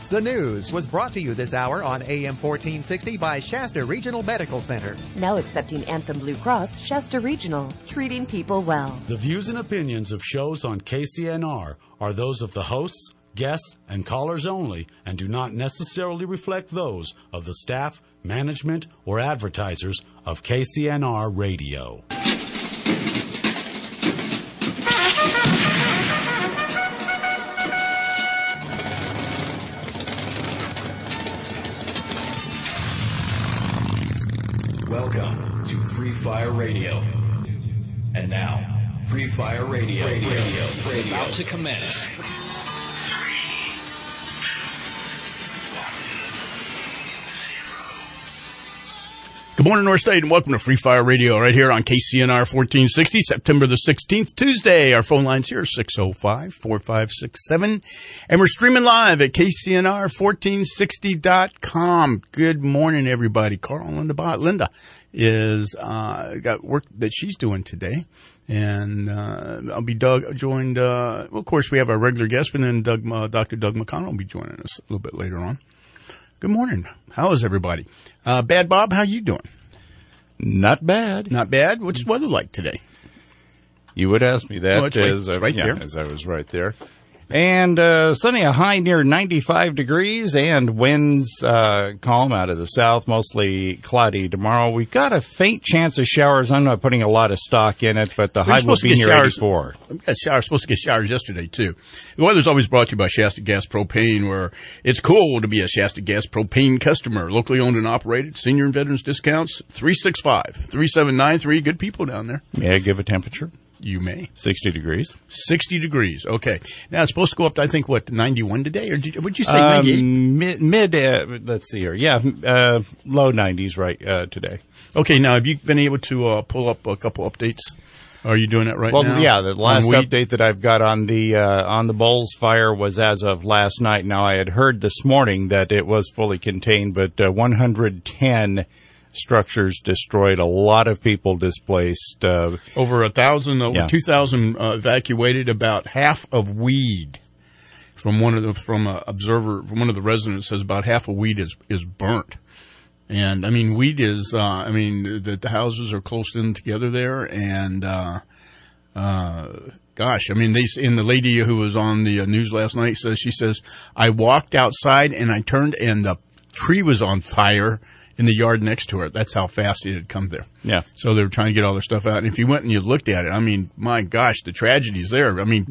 The news was brought to you this hour on AM 1460 by Shasta Regional Medical Center. Now accepting Anthem Blue Cross, Shasta Regional, treating people well. The views and opinions of shows on KCNR are those of the hosts, guests, and callers only, and do not necessarily reflect those of the staff, management, or advertisers of KCNR Radio. Welcome to Free Fire Radio. And now, Free Fire Radio is about to commence. Good morning, North State, and welcome to Free Fire Radio right here on KCNR 1460, September the 16th, Tuesday. Our phone line's here, 605-4567, and we're streaming live at KCNR1460.com. Good morning, everybody. Carl and Linda is got work that she's doing today, and I'll be joined, well, of course, we have our regular guest, and then Dr. Doug McConnell will be joining us a little bit later on. Good morning. How is everybody? Bad Bob, how you doing? Not bad. Not bad? What's the weather like today? You would ask me that. Oh, it's right there. As I was right there. And sunny, a high near 95 degrees, and winds calm out of the south, mostly cloudy tomorrow. We've got a faint chance of showers. I'm not putting a lot of stock in it, but the high will be near 84. We got supposed to get showers yesterday, too. The weather's always brought to you by Shasta Gas Propane, where it's cool to be a Shasta Gas Propane customer. Locally owned and operated, senior and veterans discounts, 365-3793. Good people down there. May I give a temperature? You may. 60 degrees. 60 degrees. Okay. Now, it's supposed to go up to, I think, 91 today? Or would you say 98? Let's see here. Yeah, low 90s today. Okay. Now, have you been able to pull up a couple updates? Are you doing that now? Well, yeah, the last update that I've got on the Bowles fire was as of last night. Now, I had heard this morning that it was fully contained, but 110 structures destroyed, a lot of people displaced. Over 1,000, over 2,000 evacuated. About half of weed from one of the residents says about half of weed is burnt. And I mean, weed is, the houses are close in together there, and gosh, I mean, the lady who was on the news last night she says, I walked outside and I turned and the tree was on fire in the yard next to her. That's how fast it had come there. Yeah. So they were trying to get all their stuff out. And if you went and you looked at it, I mean, my gosh, the tragedy's there. I mean,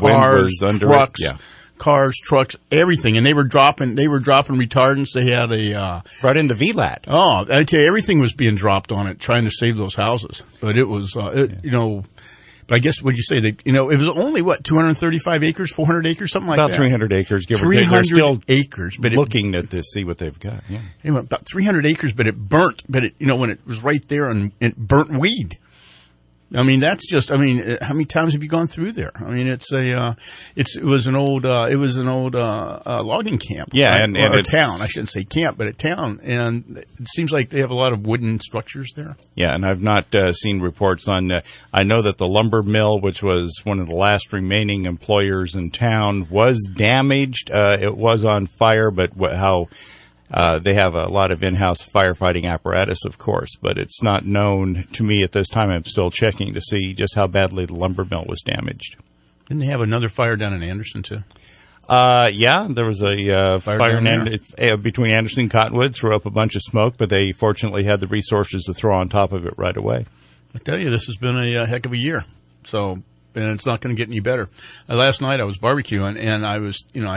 cars, trucks, everything. And they were dropping retardants. They had brought in the VLAT. Oh, I tell you, everything was being dropped on it, trying to save those houses. But it was, but I guess, what'd you say? It was only, 235 acres, 400 acres, something like that? About 300 acres, give or take. 300 acres. But looking to see what they've got, yeah. Anyway, about 300 acres, but it burnt, when it was right there, and it burnt weed. I mean, that's just, how many times have you gone through there? I mean, it was an old logging camp. Yeah, right? and a town. I shouldn't say camp, but a town. And it seems like they have a lot of wooden structures there. Yeah, and I've not seen reports on, I know that the lumber mill, which was one of the last remaining employers in town, was damaged. It was on fire, but how they have a lot of in-house firefighting apparatus, of course, but it's not known to me at this time. I'm still checking to see just how badly the lumber mill was damaged. Didn't they have another fire down in Anderson, too? Yeah, there was a fire between Anderson and Cottonwood, threw up a bunch of smoke, but they fortunately had the resources to throw on top of it right away. I tell you, this has been a heck of a year. So, and it's not going to get any better. Last night I was barbecuing, and I was, I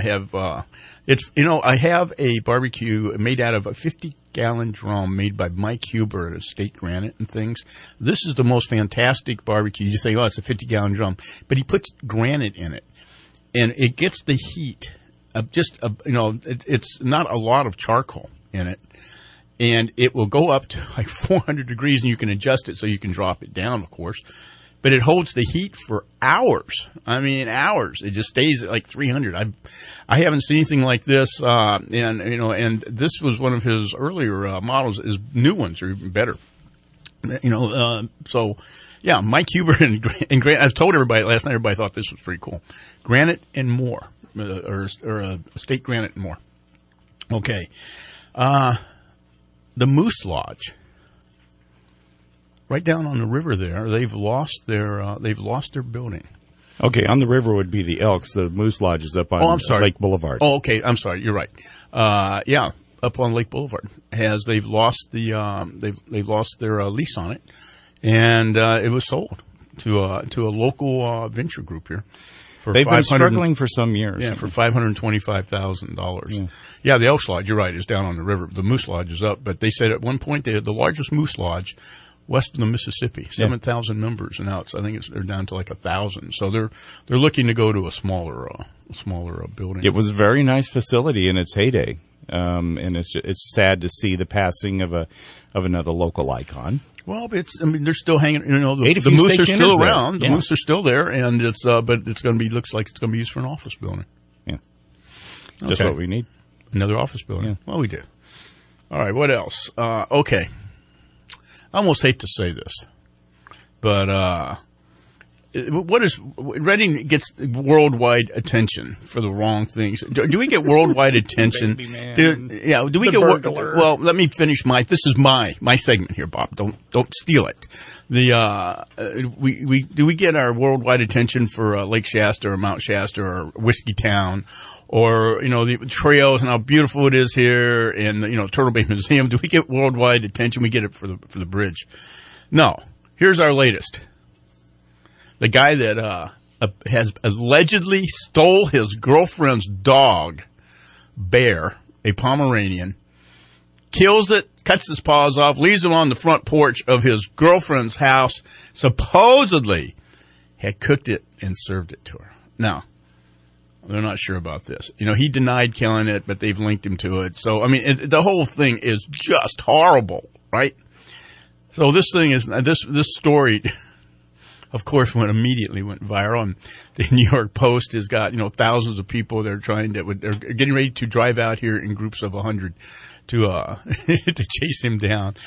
have a barbecue made out of a 50-gallon drum made by Mike Huber at Estate Granite and things. This is the most fantastic barbecue. You say, oh, it's a 50-gallon drum. But he puts granite in it, and it gets the heat of it's not a lot of charcoal in it. And it will go up to like 400 degrees, and you can adjust it so you can drop it down, of course. But it holds the heat for hours. I mean, hours. It just stays at like 300. I haven't seen anything like this. And this was one of his earlier models. His new ones are even better. So yeah, Mike Huber and Granite. I've told everybody last night. Everybody thought this was pretty cool. Granite and more, or Estate Granite and more. Okay. The Moose Lodge, right down on the river there, they've lost their building. Okay, on the river would be the Elks. The Moose Lodge is up on Lake Boulevard. Oh, okay. I'm sorry. You're right. Yeah, up on Lake Boulevard. They've lost they've lost their lease on it, and it was sold to a local venture group here. They've been struggling for some years. Yeah, for $525,000. Yeah, the Elks Lodge, you're right, is down on the river. The Moose Lodge is up, but they said at one point they had the largest Moose Lodge west of the Mississippi, 7,000 members, and now I think they're down to like 1,000. So they're looking to go to a smaller building. It was a very nice facility in its heyday, and it's sad to see the passing of another local icon. Well, they're still hanging. The Moose are still around. The Moose are still there, and but it's going to be looks like it's going to be used for an office building. Yeah, just what we need. Another office building. Yeah. Well, we do. All right. What else? Okay. I almost hate to say this, but Reading gets worldwide attention for the wrong things. Do we get worldwide attention? Do we get well, let me finish this is my segment here, Bob. Don't steal it. Do we get our worldwide attention for Lake Shasta or Mount Shasta or Whiskey Town? Or, the trails and how beautiful it is here and, Turtle Bay Museum. Do we get worldwide attention? We get it for the bridge. No. Here's our latest. The guy that, has allegedly stole his girlfriend's dog, Bear, a Pomeranian, kills it, cuts his paws off, leaves it on the front porch of his girlfriend's house, supposedly had cooked it and served it to her. Now, they're not sure about this. He denied killing it, but they've linked him to it. So, the whole thing is just horrible, right? So this story, of course, immediately went viral. And the New York Post has got, thousands of people they're getting ready to drive out here in groups of 100 to chase him down.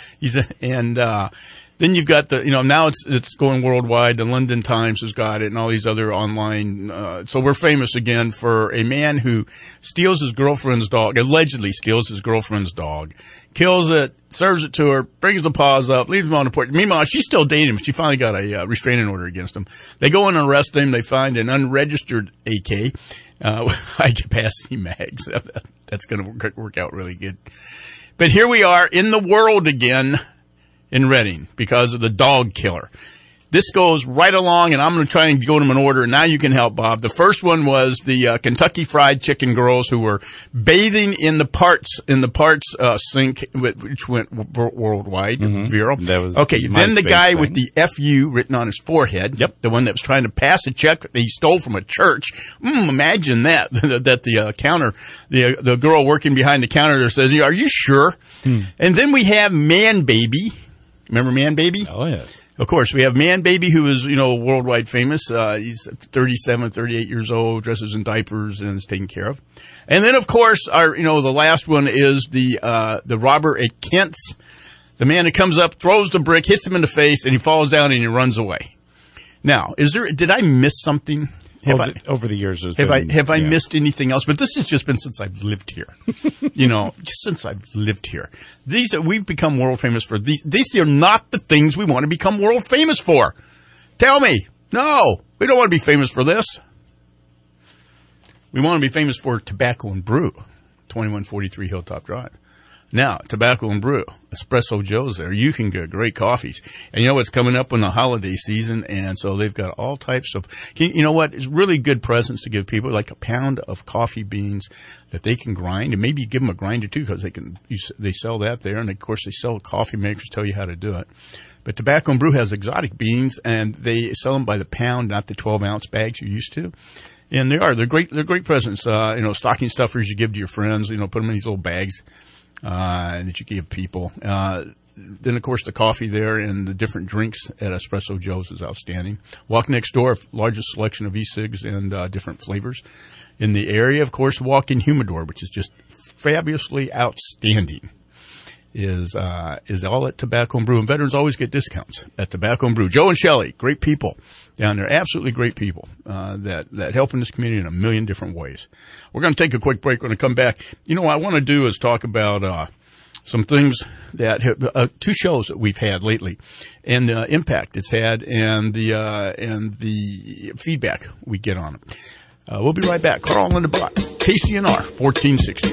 Then you've got now it's going worldwide. The London Times has got it and all these other online. So we're famous again for a man who steals his girlfriend's dog, allegedly steals his girlfriend's dog, kills it, serves it to her, brings the paws up, leaves him on the porch. Meanwhile, she's still dating him. She finally got a restraining order against him. They go in and arrest him. They find an unregistered AK, high capacity mags. That's going to work out really good. But here we are in the world again. In Reading because of the dog killer. This goes right along, and I'm going to try and go to them in order. Now you can help, Bob. The first one was the Kentucky Fried Chicken girls who were bathing in the parts sink, which went worldwide, viral. That was okay. Then the guy with the FU written on his forehead. Yep. The one that was trying to pass a check that he stole from a church. Imagine that. That the counter, the girl working behind the counter there says, "Are you sure?" And then we have Man Baby. Remember Man Baby? Oh, yes. Of course, we have Man Baby, who is, worldwide famous. He's 37, 38 years old, dresses in diapers, and is taken care of. And then, of course, the last one is the robber at Kent's. The man that comes up, throws the brick, hits him in the face, and he falls down and he runs away. Now, did I miss something? Over the years, have I missed anything else? But this has just been since I've lived here. Just since I've lived here. We've become world famous for these. These are not the things we want to become world famous for. Tell me. No, we don't want to be famous for this. We want to be famous for Tobacco and Brew, 2143 Hilltop Drive. Now, Tobacco and Brew, Espresso Joe's there. You can get great coffees. And it's coming up on the holiday season, and so they've got all types of, it's really good presents to give people, like a pound of coffee beans that they can grind, and maybe give them a grinder too, because they sell that there, and of course they sell coffee makers, tell you how to do it. But Tobacco and Brew has exotic beans, and they sell them by the pound, not the 12-ounce bags you're used to. And they're great presents, stocking stuffers you give to your friends, put them in these little bags. That you give people. Then, of course, the coffee there and the different drinks at Espresso Joe's is outstanding. Walk next door, largest selection of e-cigs and different flavors. In the area, of course, Walk-in Humidor, which is just fabulously outstanding. is all at Tobacco and Brew. And veterans always get discounts at Tobacco and Brew. Joe and Shelley, great people down there, absolutely great people that help in this community in a million different ways. We're going to take a quick break. When I come back, what I want to do is talk about some things that have, 2 shows that we've had lately, and the impact it's had, and the feedback we get on it. We'll be right back. Carl and Linda Bott, KCNR 1460.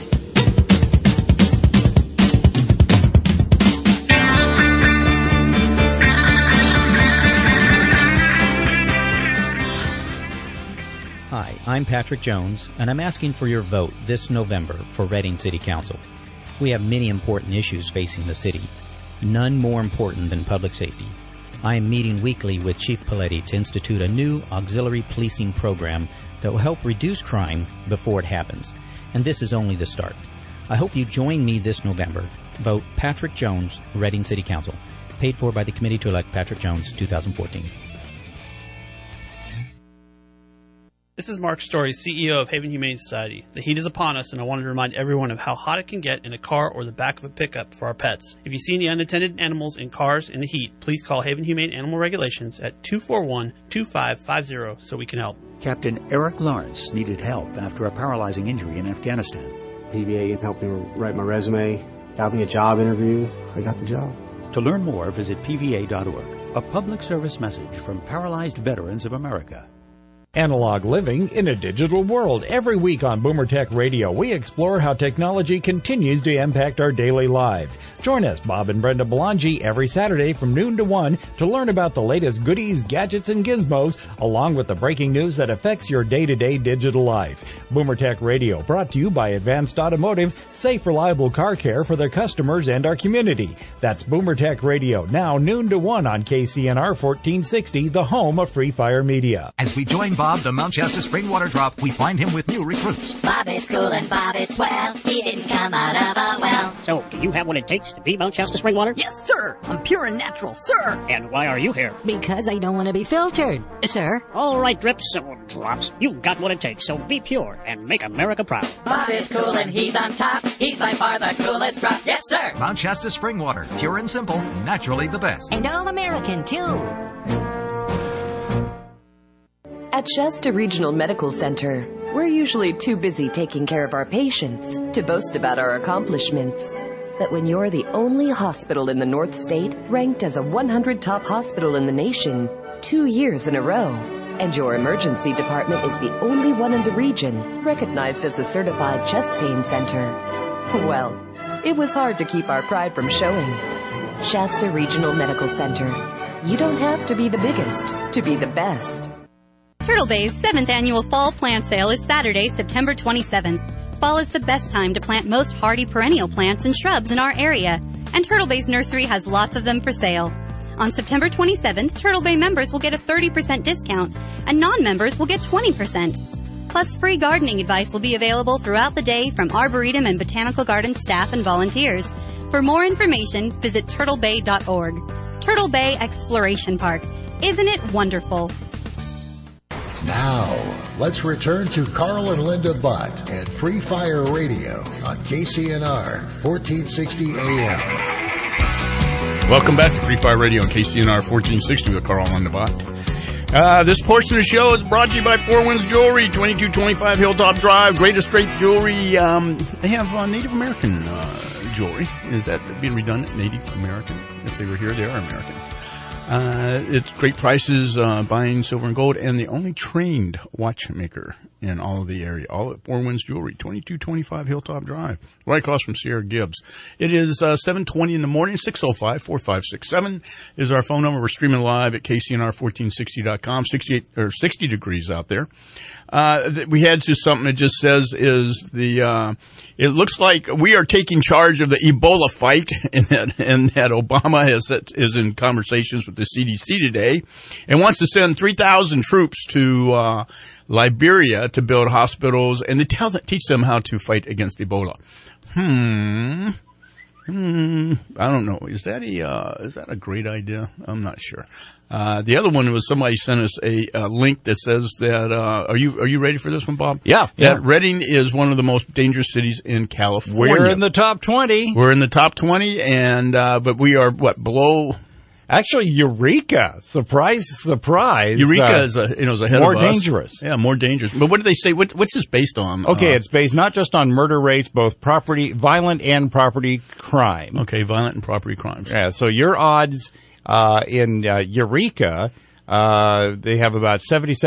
Hi, I'm Patrick Jones, and I'm asking for your vote this November for Reading City Council. We have many important issues facing the city, none more important than public safety. I am meeting weekly with Chief Paletti to institute a new auxiliary policing program that will help reduce crime before it happens. And this is only the start. I hope you join me this November. Vote Patrick Jones, Reading City Council. Paid for by the Committee to Elect Patrick Jones, 2014. This is Mark Story, CEO of Haven Humane Society. The heat is upon us, and I wanted to remind everyone of how hot it can get in a car or the back of a pickup for our pets. If you see any unattended animals in cars in the heat, please call Haven Humane Animal Regulations at 241-2550 so we can help. Captain Eric Lawrence needed help after a paralyzing injury in Afghanistan. PVA helped me write my resume, got me a job interview. I got the job. To learn more, visit PVA.org. A public service message from Paralyzed Veterans of America. Analog living in a digital world. Every week on Boomer Tech Radio, we explore how technology continues to impact our daily lives. Join us, Bob and Brenda Belangi, every Saturday from noon to 1 to learn about the latest goodies, gadgets, and gizmos, along with the breaking news that affects your day-to-day digital life. Boomer Tech Radio, brought to you by Advanced Automotive, safe, reliable car care for their customers and our community. That's Boomer Tech Radio, now noon to 1 on KCNR 1460, the home of Free Fire Media. As we join Bob the Mount Shasta Spring Water Drop, we find him with new recruits. Bob is cool and Bob is swell. He didn't come out of a well. So, do you have what it takes to be Mount Shasta Spring Water? Yes, sir. I'm pure and natural, sir. And why are you here? Because I don't want to be filtered, sir. All right, Drips, or Drops. You've got what it takes, so be pure and make America proud. Bob is cool and he's on top. He's by far the coolest drop. Yes, sir. Mount Shasta Spring Water. Pure and simple. Naturally the best. And all-American, too. At Shasta Regional Medical Center, we're usually too busy taking care of our patients to boast about our accomplishments. But when you're the only hospital in the North State ranked as a 100 top hospital in the nation 2 years in a row, and your emergency department is the only one in the region recognized as a certified chest pain center, well, it was hard to keep our pride from showing. Shasta Regional Medical Center. You don't have to be the biggest to be the best. Turtle Bay's 7th annual Fall Plant Sale is Saturday, September 27th. Fall is the best time to plant most hardy perennial plants and shrubs in our area, and Turtle Bay's nursery has lots of them for sale. On September 27th, Turtle Bay members will get a 30% discount, and non-members will get 20%. Plus, free gardening advice will be available throughout the day from Arboretum and Botanical Garden staff and volunteers. For more information, visit turtlebay.org. Turtle Bay Exploration Park. Isn't it wonderful? Now, let's return to Carl and Linda Bott at Free Fire Radio on KCNR 1460 AM. Welcome back to Free Fire Radio on KCNR 1460 with Carl and Linda Bott. This portion of the show is brought to you by Four Winds Jewelry, 2225 Hilltop Drive, greatest straight jewelry. They have Native American jewelry. Is that being redundant? Native American? If they were here, they are American. It's great prices, buying silver and gold, and the only trained watchmaker in all of the area. All at Four Winds Jewelry, 2225 Hilltop Drive, right across from Sierra Gibbs. It is 7:20 in the morning. 605-4567 is our phone number. We're streaming live at KCNR1460.com. 60 degrees out there. We had just something that just says it looks like we are taking charge of the Ebola fight, and that Obama is in conversations with the CDC today and wants to send 3,000 troops to Liberia to build hospitals and to teach them how to fight against Ebola. I don't know. Is that a great idea? I'm not sure. The other one was somebody sent us a link that says that, are you ready for this one, Bob? Yeah. That Redding is one of the most dangerous cities in California. We're in the top 20. We're in the top 20, and, but we are, below? Actually, Eureka. Surprise. Eureka is ahead of us. More dangerous. Yeah, more dangerous. But what do they say? What's this based on? Okay, it's based not just on murder rates, both violent and property crime. Okay, violent and property crimes. Yeah, so your odds in Eureka, they have about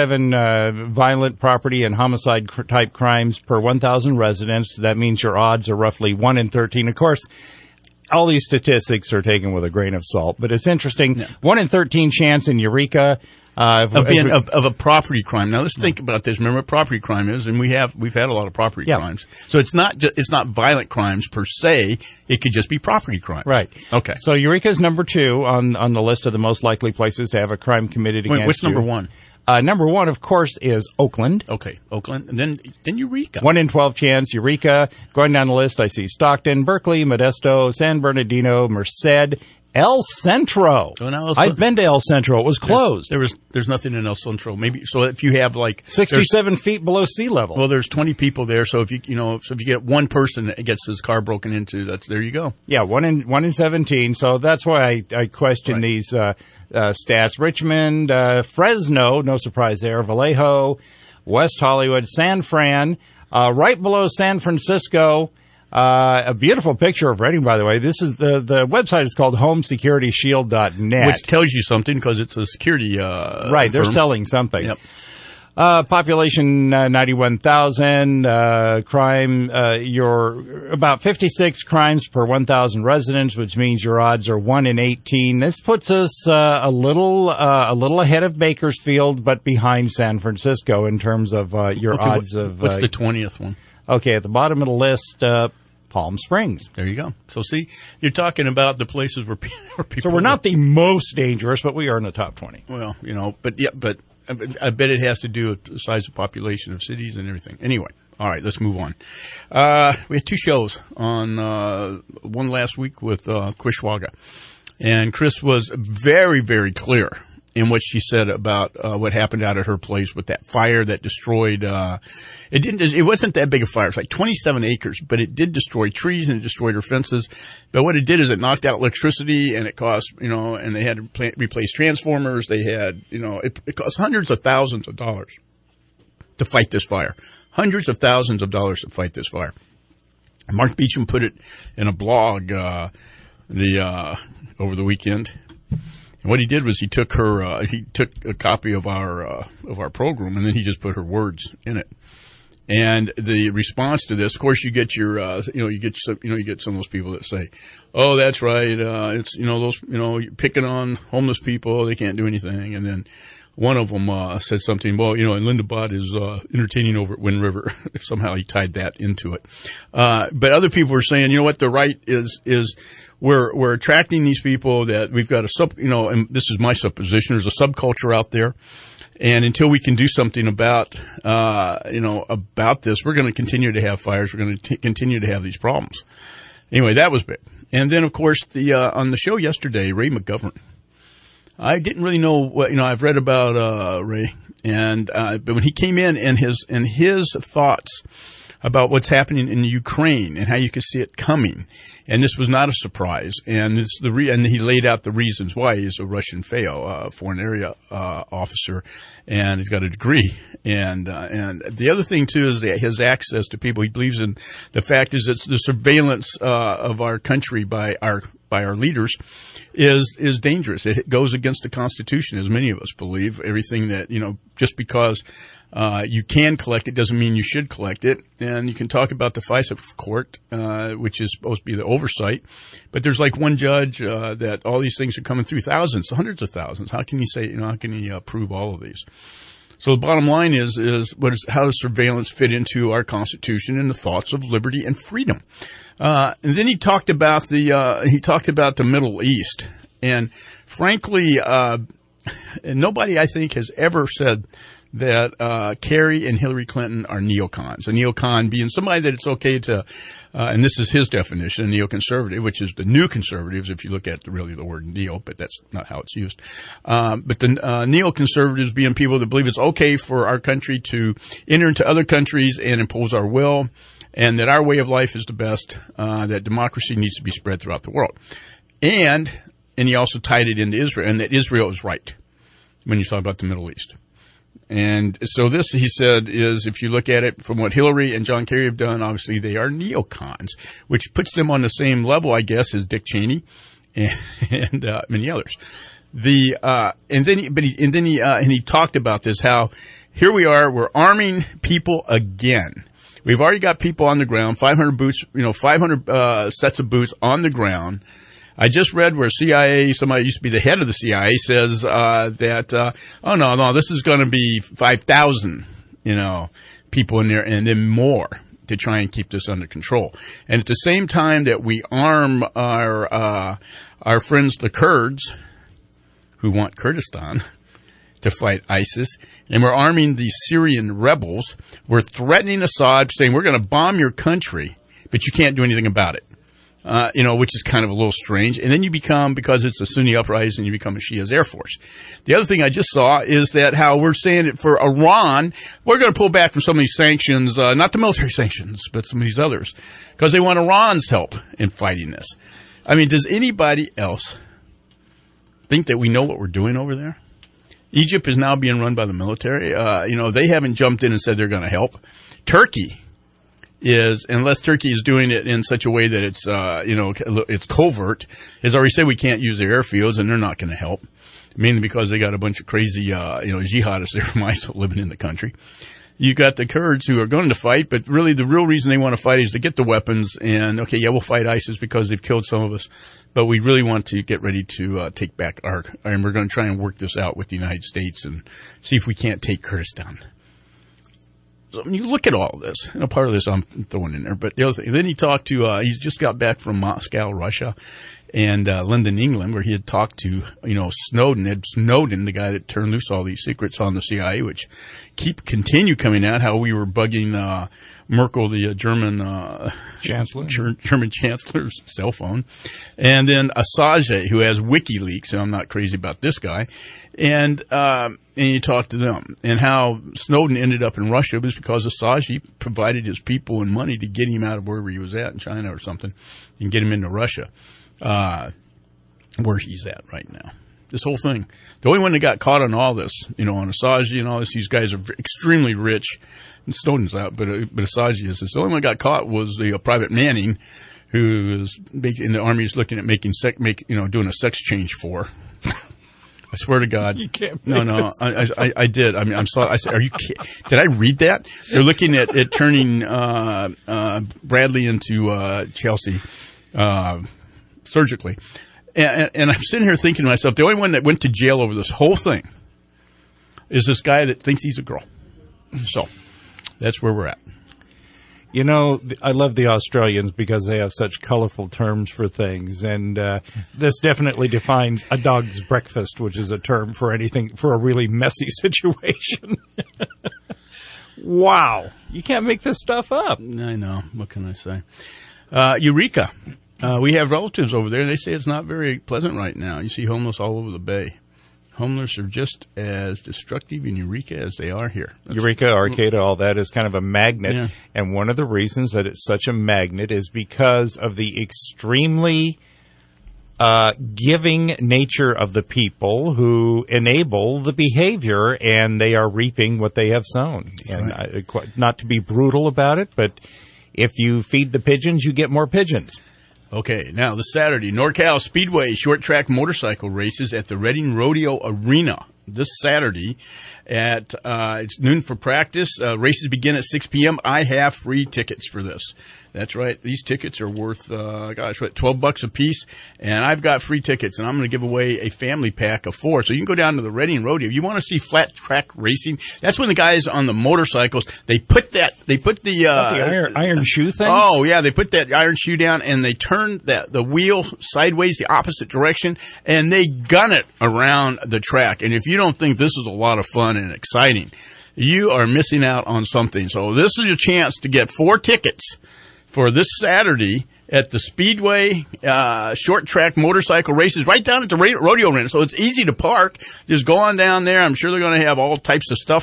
77 violent property and homicide type crimes per 1,000 residents. That means your odds are roughly 1 in 13. Of course, all these statistics are taken with a grain of salt, but it's interesting. 1 in 13 chance in Eureka of a property crime. Now let's think about this. Remember what property crime is, and we've had a lot of property crimes. So it's not violent crimes per se. It could just be property crime. Right. Okay. So Eureka is number 2 on the list of the most likely places to have a crime committed against you. What's number 1? Number 1, of course, is Oakland. Okay, Oakland. And then Eureka. 1 in 12 chance, Eureka. Going down the list, I see Stockton, Berkeley, Modesto, San Bernardino, Merced, El Centro. I've been to El Centro. It was closed. There's nothing in El Centro. Maybe so if you have 67 feet below sea level. Well, there's 20 people there. So if you get one person that gets his car broken into, there you go. Yeah, 1 in 17. So that's why I question these stats. Richmond, Fresno, no surprise there. Vallejo, West Hollywood, San Fran, right below San Francisco. A beautiful picture of Redding, by the way. This is the website is called HomeSecurityShield.net, which tells you something because it's a security right. They're firm. Selling something. Yep. Population 91,000. Crime. You're about 56 crimes per 1,000 residents, which means your odds are 1 in 18. This puts us a little ahead of Bakersfield, but behind San Francisco in terms of your odds of. What's the 20th one? Okay, at the bottom of the list, Palm Springs. There you go. So see, you're talking about the places where people. So we're not the most dangerous, but we are in the top 20. Well, but I bet it has to do with the size of population of cities and everything. Anyway, all right, let's move on. We had 2 shows on one last week with Chris Schwaga, and Chris was very, very clear in what she said about what happened out at her place with that fire that destroyed. It wasn't that big a fire. It was like 27 acres, but it did destroy trees and it destroyed her fences. But what it did is it knocked out electricity, and it cost and they had to replace transformers. They had it cost hundreds of thousands of dollars to fight this fire. Hundreds of thousands of dollars to fight this fire. Mark Beecham put it in a blog over the weekend. And what he did was he took a copy of our program, and then he just put her words in it. And the response to this, of course, you get some of those people that say, "Oh, that's right, it's you're picking on homeless people, they can't do anything." And then one of them said something, well, and Linda Bott is entertaining over at Wind River. Somehow he tied that into it. But other people were saying, what the right is we're attracting these people that we've got and this is my supposition, there's a subculture out there. And until we can do something about this, we're going to continue to have fires. We're going to continue to have these problems. Anyway, that was big. And then, of course, on the show yesterday, Ray McGovern. I didn't really know what, I've read about, Ray. But when he came in and his thoughts about what's happening in Ukraine and how you could see it coming. And this was not a surprise. And and he laid out the reasons why. He's a Russian FAO, foreign area officer, and he's got a degree. And the other thing too is that his access to people. He believes in the fact is that the surveillance of our country by our leaders is dangerous. It goes against the Constitution, as many of us believe. Everything that just because you can collect it doesn't mean you should collect it. And you can talk about the FISA court, which is supposed to be the oversight. But there's like one judge that all these things are coming through, thousands, hundreds of thousands. How can you say, how can he approve all of these? So the bottom line is how does surveillance fit into our Constitution and the thoughts of liberty and freedom? And then he talked about the Middle East. And frankly, nobody I think has ever said that Kerry and Hillary Clinton are neocons. A neocon being somebody that it's okay to, and this is his definition, a neoconservative, which is the new conservatives, if you look at really the word neo, but that's not how it's used. But the neoconservatives being people that believe it's okay for our country to enter into other countries and impose our will, and that our way of life is the best, that democracy needs to be spread throughout the world. And he also tied it into Israel, and that Israel is right when you talk about the Middle East. And so this, he said, is if you look at it from what Hillary and John Kerry have done, obviously they are neocons, which puts them on the same level, I guess, as Dick Cheney and many others. And he talked about this, how here we are, we're arming people again. We've already got people on the ground, 500 boots, 500 sets of boots on the ground. I just read where CIA, somebody used to be the head of the CIA, says that oh no, this is going to be 5,000, people in there, and then more to try and keep this under control. And at the same time that we arm our friends, the Kurds, who want Kurdistan, to fight ISIS, and we're arming the Syrian rebels. We're threatening Assad, saying we're going to bomb your country, but you can't do anything about it. Which is kind of a little strange. And then you become, because it's a Sunni uprising, you become a Shia's Air Force. The other thing I just saw is that how we're saying it for Iran, we're going to pull back from some of these sanctions, not the military sanctions, but some of these others, because they want Iran's help in fighting this. I mean, does anybody else think that we know what we're doing over there? Egypt is now being run by the military. They haven't jumped in and said they're going to help. Turkey is, unless Turkey is doing it in such a way that it's, it's covert, has already said we can't use their airfields, and they're not going to help. Mainly because they got a bunch of crazy, jihadists there from ISIL living in the country. You got the Kurds who are going to fight, but really the real reason they want to fight is to get the weapons. And okay, yeah, we'll fight ISIS because they've killed some of us, but we really want to get ready to take back and we're going to try and work this out with the United States and see if we can't take Kurdistan. So when you look at all of this, part of this I'm throwing in there, but the other thing, then he talked to, he's just got back from Moscow, Russia, and London, England, where he had talked to, Snowden, Ed Snowden, the guy that turned loose all these secrets on the CIA, which continue coming out, how we were bugging Merkel, the German chancellor, German chancellor's cell phone, and then Assange, who has WikiLeaks, and I'm not crazy about this guy, and you talk to them, and how Snowden ended up in Russia was because Assange provided his people and money to get him out of wherever he was at in China or something, and get him into Russia, where he's at right now. This whole thing. The only one that got caught on all this, on Assange and all this, these guys are extremely rich. And Snowden's out, but Assange is. The only one that got caught was the Private Manning, who is in the army is looking at doing a sex change for. I swear to God. You can't. No, I did. I mean, I'm sorry. I said, are you kidding? Did I read that? They're looking at turning Bradley into Chelsea surgically. And I'm sitting here thinking to myself, the only one that went to jail over this whole thing is this guy that thinks he's a girl. So that's where we're at. I love the Australians because they have such colorful terms for things. And this definitely defines a dog's breakfast, which is a term for anything, for a really messy situation. Wow. You can't make this stuff up. I know. What can I say? Eureka. We have relatives over there, and they say it's not very pleasant right now. You see homeless all over the bay. Homeless are just as destructive in Eureka as they are here. Eureka, Arcata, all that is kind of a magnet. Yeah. And one of the reasons that it's such a magnet is because of the extremely giving nature of the people who enable the behavior, and they are reaping what they have sown. And right. Not to be brutal about it, but if you feed the pigeons, you get more pigeons. Okay, now this Saturday, NorCal Speedway short track motorcycle races at the Reading Rodeo Arena. This Saturday at it's noon for practice. Races begin at 6 p.m. I have free tickets for this. That's right. These tickets are worth, $12 a piece, and I've got free tickets, and I'm going to give away a family pack of 4. So you can go down to the Reading Rodeo. If you want to see flat track racing, that's when the guys on the motorcycles, they put the iron shoe thing? Oh, yeah, they put that iron shoe down, and they turn the wheel sideways, the opposite direction, and they gun it around the track. And if you don't think this is a lot of fun and exciting, you are missing out on something. So this is your chance to get 4 tickets for this Saturday at the Speedway short track motorcycle races right down at the rodeo arena. So it's easy to park. Just go on down there. I'm sure they're going to have all types of stuff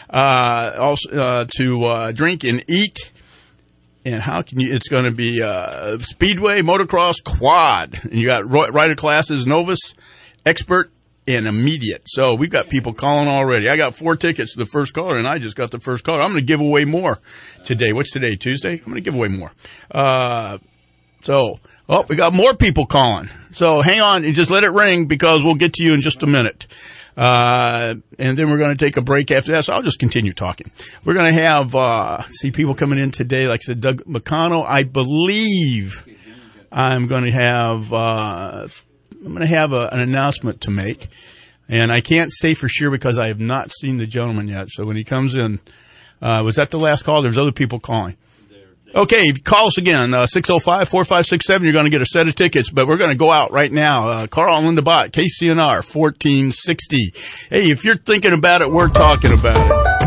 to drink and eat. And how can you? It's going to be Speedway, motocross, quad. And you got rider classes, novice, expert, and immediate. So we've got people calling already. I got 4 tickets to the first caller, and I just got the first caller. I'm going to give away more today. What's today? Tuesday? I'm going to give away more. We got more people calling. So hang on and just let it ring because we'll get to you in just a minute. And then we're going to take a break after that. So I'll just continue talking. We're going to have, people coming in today. Like I said, Doug McConnell. I believe I'm going to have, an announcement to make. And I can't say for sure because I have not seen the gentleman yet. So when he comes in, was that the last call? There's other people calling. Okay, call us again, 605-4567. You're going to get a set of tickets, but we're going to go out right now. Carl and Linda Bott, KCNR, 1460. Hey, if you're thinking about it, we're talking about it.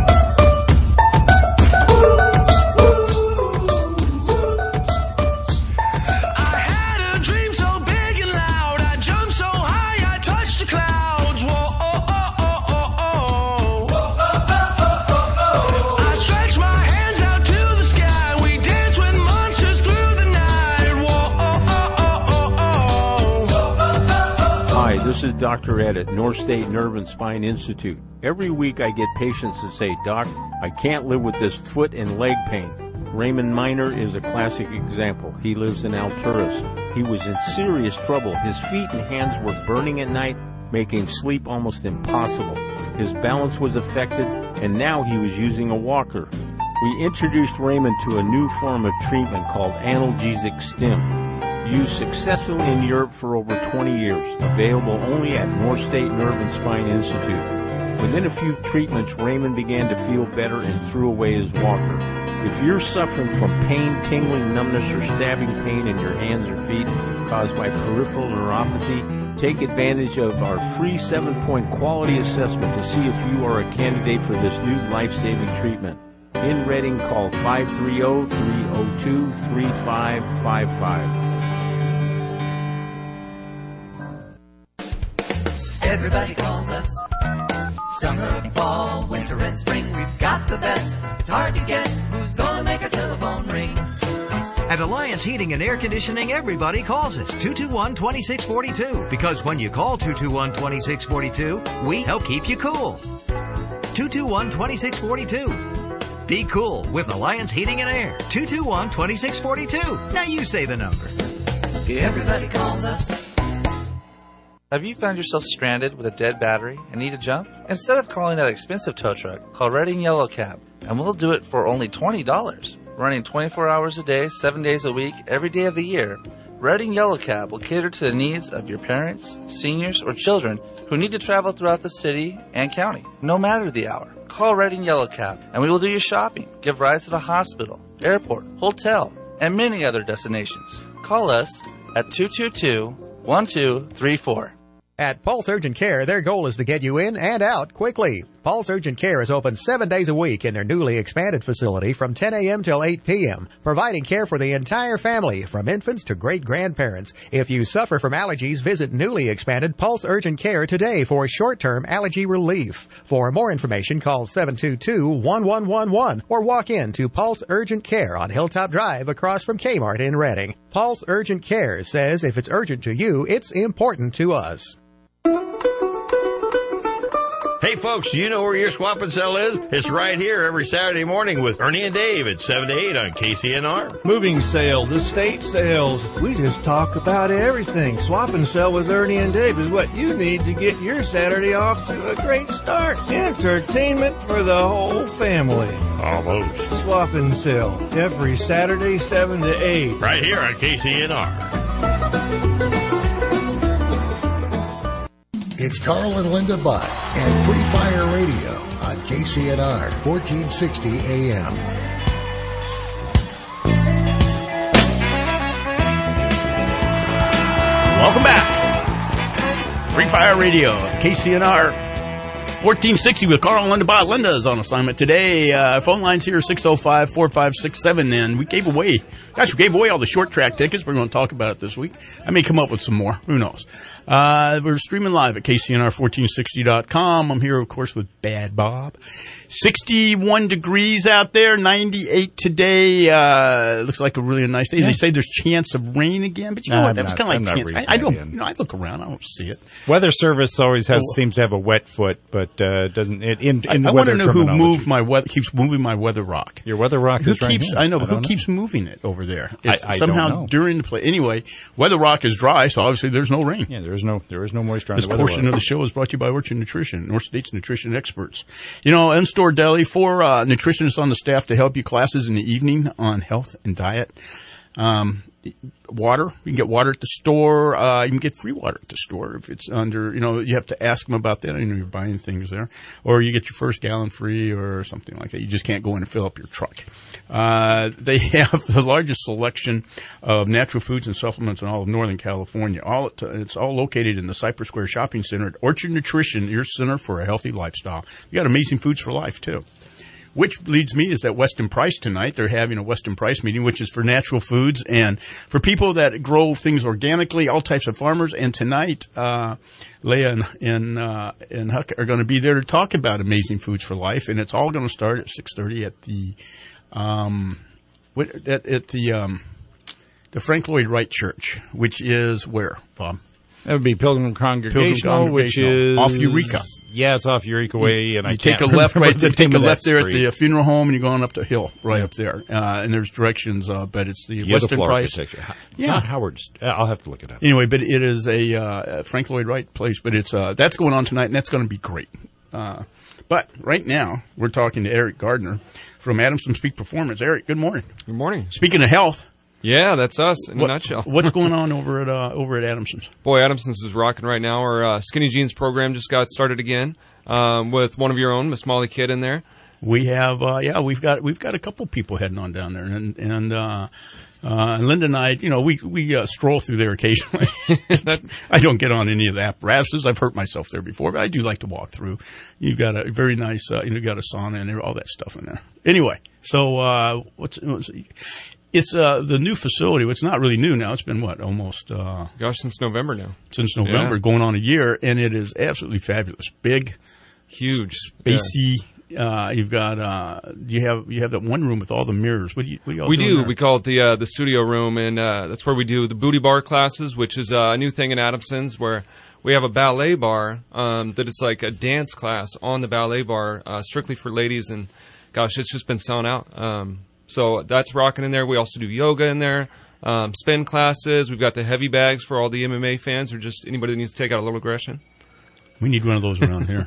This is Dr. Ed at North State Nerve and Spine Institute. Every week I get patients that say, Doc, I can't live with this foot and leg pain. Raymond Miner is a classic example. He lives in Alturas. He was in serious trouble. His feet and hands were burning at night, making sleep almost impossible. His balance was affected, and now he was using a walker. We introduced Raymond to a new form of treatment called analgesic stim. Used successfully in Europe for over 20 years. Available only at North State Nerve and Spine Institute. Within a few treatments, Raymond began to feel better and threw away his walker. If you're suffering from pain, tingling, numbness, or stabbing pain in your hands or feet caused by peripheral neuropathy, take advantage of our free 7-point quality assessment to see if you are a candidate for this new life-saving treatment. In Reading, call 530-302-3555. Everybody calls us. Summer, fall, winter, and spring. We've got the best. It's hard to guess who's gonna make our telephone ring. At Alliance Heating and Air Conditioning, everybody calls us 221-2642. Because when you call 221-2642, we help keep you cool. 221-2642. Be cool with Alliance Heating and Air. 221-2642. Now you say the number. Everybody calls us. Have you found yourself stranded with a dead battery and need a jump? Instead of calling that expensive tow truck, call Reading Yellow Cab, and we'll do it for only $20. Running 24 hours a day, 7 days a week, every day of the year, Reading Yellow Cab will cater to the needs of your parents, seniors, or children who need to travel throughout the city and county, no matter the hour. Call Reading Yellow Cab, and we will do your shopping, give rides to the hospital, airport, hotel, and many other destinations. Call us at 222-1234. At Pulse Urgent Care, their goal is to get you in and out quickly. Pulse Urgent Care is open 7 days a week in their newly expanded facility from 10 a.m. till 8 p.m., providing care for the entire family, from infants to great-grandparents. If you suffer from allergies, visit newly expanded Pulse Urgent Care today for short-term allergy relief. For more information, call 722-1111 or walk in to Pulse Urgent Care on Hilltop Drive across from Kmart in Reading. Pulse Urgent Care says if it's urgent to you, it's important to us. Hey folks, do you know where your swap and sell is? It's right here every Saturday morning with Ernie and Dave at 7 to 8 on KCNR. Moving sales, estate sales, we just talk about everything. Swap and sell with Ernie and Dave is what you need to get your Saturday off to a great start. Entertainment for the whole family. Almost. Swap and sell every Saturday 7 to 8. Right here on KCNR. It's Carl and Linda Bott and Free Fire Radio on KCNR 1460 AM. Welcome back. Free Fire Radio, KCNR 1460 with Carl and Linda Bott. Linda is on assignment today. Phone lines here 605-4567. And we gave away all the short track tickets. We're going to talk about it this week. I may come up with some more. Who knows? We're streaming live at KCNR1460.com. I'm here, of course, with Bad Bob. 61 degrees out there, 98 today. Looks like a really nice day. They say there's chance of rain again, but you know what? That was kind of like chance. I don't. I look around. I don't see it. Weather Service always seems to have a wet foot, but doesn't. I want to know who moved my weather. Keeps moving my weather rock. Your weather rock is right here. I know, but who keeps moving it over there? I somehow don't know. During the play. Anyway, weather rock is dry, so obviously there's no rain. Yeah, there is no moisture on this the weather. This portion of the show is brought to you by Orchard Nutrition, North State's nutrition experts. You know, in-store deli, 4 nutritionists on the staff to help you. Classes in the evening on health and diet. Water. You can get water at the store. You can get free water at the store if it's under, you have to ask them about that. You're buying things there. Or you get your first gallon free or something like that. You just can't go in and fill up your truck. They have the largest selection of natural foods and supplements in all of Northern California. It's all located in the Cypress Square Shopping Center at Orchard Nutrition, your center for a healthy lifestyle. You got amazing foods for life, too. Which leads me is that Weston Price tonight, they're having a Weston Price meeting, which is for natural foods and for people that grow things organically, all types of farmers. And tonight, Leah and Huck are going to be there to talk about amazing foods for life. And it's all going to start at 6:30 at the Frank Lloyd Wright Church, which is where, Bob? That would be Pilgrim Congregational, which is off Eureka. Yeah, it's off Eureka Way, and you take a left right there. Take a left there at the funeral home, and you're going up the hill right up there. And there's directions, but it's the Weston Price. Yeah, not Howard's. I'll have to look it up. Anyway, but it is a Frank Lloyd Wright place. But it's that's going on tonight, and that's going to be great. But right now, we're talking to Eric Gardner from Adamson's Peak Performance. Eric, good morning. Good morning. Speaking of health. Yeah, that's us in a nutshell. What's going on over at Adamson's? Boy, Adamson's is rocking right now. Our Skinny Jeans program just got started again with one of your own, Miss Molly Kidd, in there. We have, we've got a couple people heading on down there, and Linda and I, we stroll through there occasionally. I don't get on any of the apparatuses. I've hurt myself there before, but I do like to walk through. You've got a very nice, you've got a sauna and all that stuff in there. Anyway, so it's the new facility. It's not really new now. It's been almost since November now. Since November, going on a year, and it is absolutely fabulous. Big, huge, spacey. Yeah. You've got you have that one room with all the mirrors. What do you all we do. There? We call it the studio room, and that's where we do the booty bar classes, which is a new thing in Adamson's, where we have a ballet bar that is like a dance class on the ballet bar, strictly for ladies, and gosh, it's just been selling out. So that's rocking in there. We also do yoga in there, spin classes. We've got the heavy bags for all the MMA fans or just anybody that needs to take out a little aggression. We need one of those around here.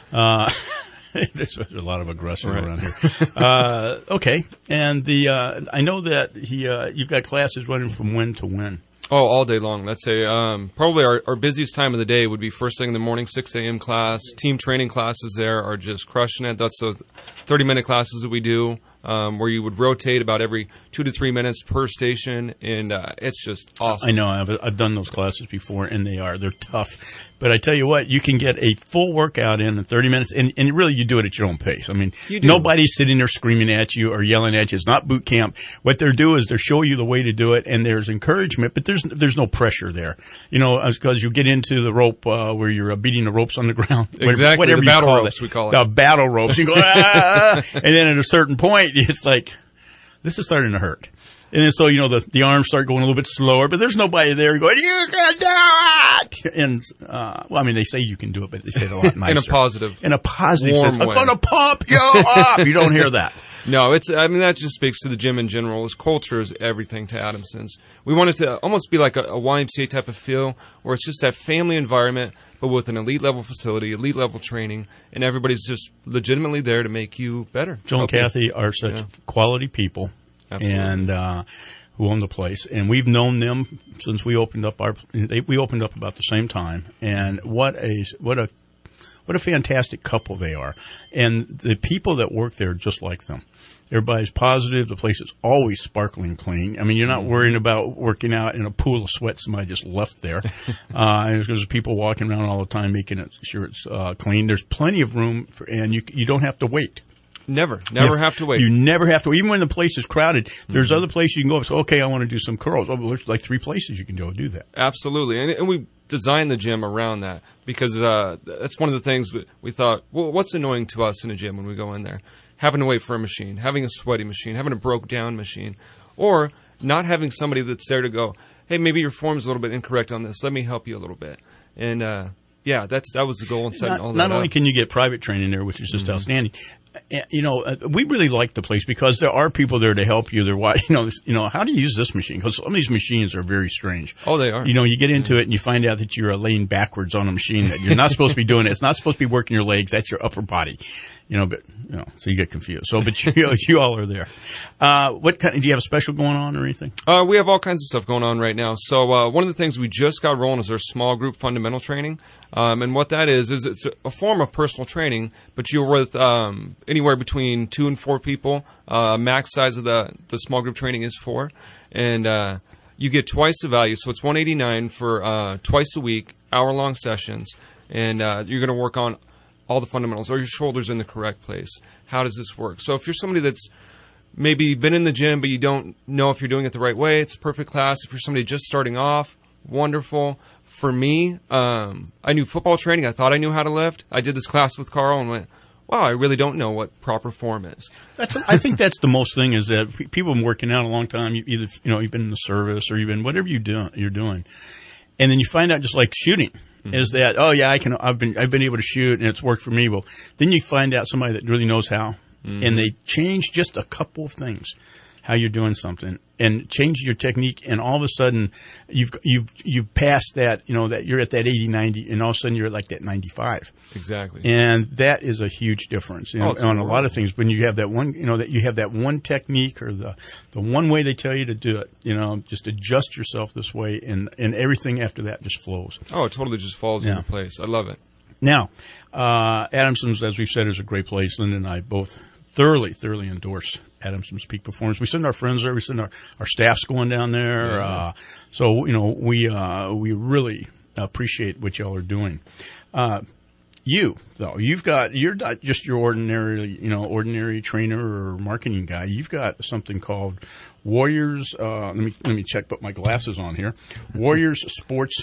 There's a lot of aggression around here. Okay, and I know that you've got classes running from when to when? Oh, all day long. Let's say probably our busiest time of the day would be first thing in the morning, 6 a.m. class. Team training classes there are just crushing it. That's those 30-minute classes that we do. Where you would rotate about every 2 to 3 minutes per station, and it's just awesome. I know. I've done those classes before, and they're tough. But I tell you what, you can get a full workout in 30 minutes, and really you do it at your own pace. I mean, nobody's sitting there screaming at you or yelling at you. It's not boot camp. What they're doing is they're showing you the way to do it, and there's encouragement, but there's no pressure there. Because you get into the rope where you're beating the ropes on the ground. Exactly. Whatever the battle ropes, we call it. The battle ropes. You go, and then at a certain point, it's like, this is starting to hurt. And then so, the arms start going a little bit slower, but there's nobody there going, you can do it! And, they say you can do it, but they say it a lot nicer. In a positive sense. I'm going to pump you up! You don't hear that. No, that just speaks to the gym in general. His culture is everything to Adamson's. We want it to almost be like a YMCA type of feel, where it's just that family environment, but with an elite level facility, elite level training, and everybody's just legitimately there to make you better. Joe and Kathy are such quality people. Absolutely. And who own the place, and we've known them since we opened up we opened up about the same time. And what a what a fantastic couple they are. And the people that work there are just like them. Everybody's positive. The place is always sparkling clean. I mean, you're not worrying about working out in a pool of sweat somebody just left there. There's people walking around all the time making sure it's clean. There's plenty of room, and you don't have to wait. Never have to wait. You never have to. Even when the place is crowded, there's other places you can go. So, okay, I want to do some curls. Oh, there's like 3 places you can go do that. Absolutely. And we designed the gym around that because that's one of the things we thought, well, what's annoying to us in a gym when we go in there? Having to wait for a machine, having a sweaty machine, having a broke-down machine, or not having somebody that's there to go, hey, maybe your form's a little bit incorrect on this. Let me help you a little bit. And, that was the goal in setting all that Not only up. can you get private training there, which is just outstanding, we really like the place because there are people there to help you. They're how to use this machine, because some of these machines are very strange. Oh, they are. You get into it and you find out that you're laying backwards on a machine that you're not supposed to be doing. It's not supposed to be working your legs. That's your upper body. So you get confused. So, but you all are there. What do you have a special going on or anything? We have all kinds of stuff going on right now. So, one of the things we just got rolling is our small group fundamental training. And what that is it's a form of personal training, but you're with, anywhere between 2 and 4 people. Max size of the small group training is 4. And, you get twice the value. So it's $189 for, twice a week, hour-long sessions. And, you're going to work on all the fundamentals. Are your shoulders in the correct place? How does this work? So if you're somebody that's maybe been in the gym, but you don't know if you're doing it the right way, it's a perfect class. If you're somebody just starting off, wonderful. For me, I knew football training. I thought I knew how to lift. I did this class with Carl and went, wow, I really don't know what proper form is. I think that's the most thing is that people have been working out a long time. You've been in the service or you've been whatever you're doing. And then you find out just like shooting. Is that, I've been able to shoot and it's worked for me. Well, then you find out somebody that really knows how and they change just a couple of things, how you're doing something and change your technique. And all of a sudden you've passed that, that you're at that 80, 90 and all of a sudden you're at like that 95. Exactly. And that is a huge difference on a lot of things. When you have that one, that you have that one technique or the one way they tell you to do it, just adjust yourself this way and everything after that just flows. Oh, it totally just falls into place. I love it. Now, Adamson's, as we've said, is a great place. Linda and I both thoroughly endorse Adamson's Peak Performance. We send our friends there. We send our staffs going down there. Yeah. So we really appreciate what y'all are doing. You're not just your ordinary trainer or marketing guy. You've got something called Warriors. Let me check. Put my glasses on here. Warriors Sports.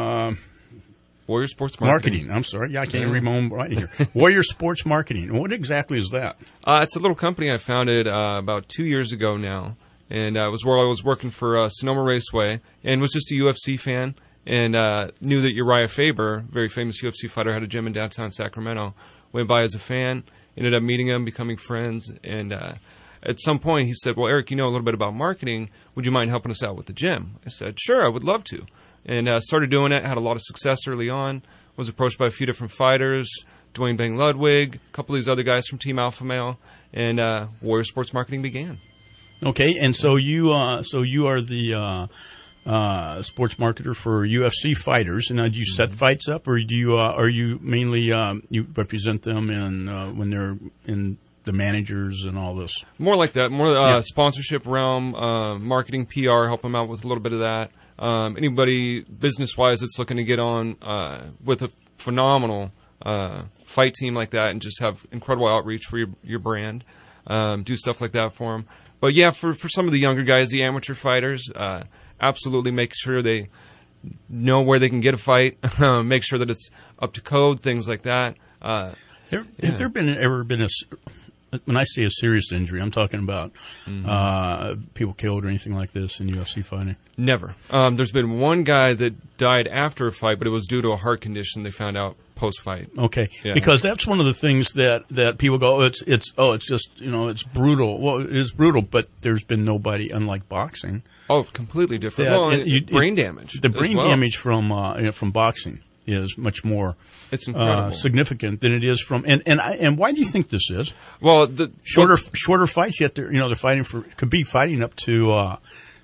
Warrior Sports Marketing. I'm sorry. Yeah, I can't read my own writing here. Warrior Sports Marketing. What exactly is that? It's a little company I founded about 2 years ago now. And it was where I was working for Sonoma Raceway and was just a UFC fan and knew that Uriah Faber, very famous UFC fighter, had a gym in downtown Sacramento. Went by as a fan, ended up meeting him, becoming friends. And at some point he said, well, Eric, you know a little bit about marketing. Would you mind helping us out with the gym? I said, sure, I would love to. And started doing it, had a lot of success early on, was approached by a few different fighters, Dwayne Bang Ludwig, a couple of these other guys from Team Alpha Male, and Warrior Sports Marketing began. Okay, and so you are the sports marketer for UFC fighters, and do you set fights up, or are you mainly you represent them in when they're in the managers and all this? More like that, sponsorship realm, marketing, PR, help them out with a little bit of that. Anybody business-wise that's looking to get on with a phenomenal fight team like that and just have incredible outreach for your brand, do stuff like that for them. But yeah, for some of the younger guys, the amateur fighters, absolutely make sure they know where they can get a fight, make sure that it's up to code, things like that. Have there ever been when I say a serious injury, I'm talking about people killed or anything like this in UFC fighting? Never. There's been one guy that died after a fight, but it was due to a heart condition they found out post-fight. Okay. Yeah. Because that's one of the things that people go, it's just, it's brutal. Well, it is brutal, but there's been nobody, unlike boxing. Oh, completely different. Brain damage. The brain damage from boxing is much more significant than it is from and why do you think this is? Well, shorter fights, yet they're fighting could be fighting up to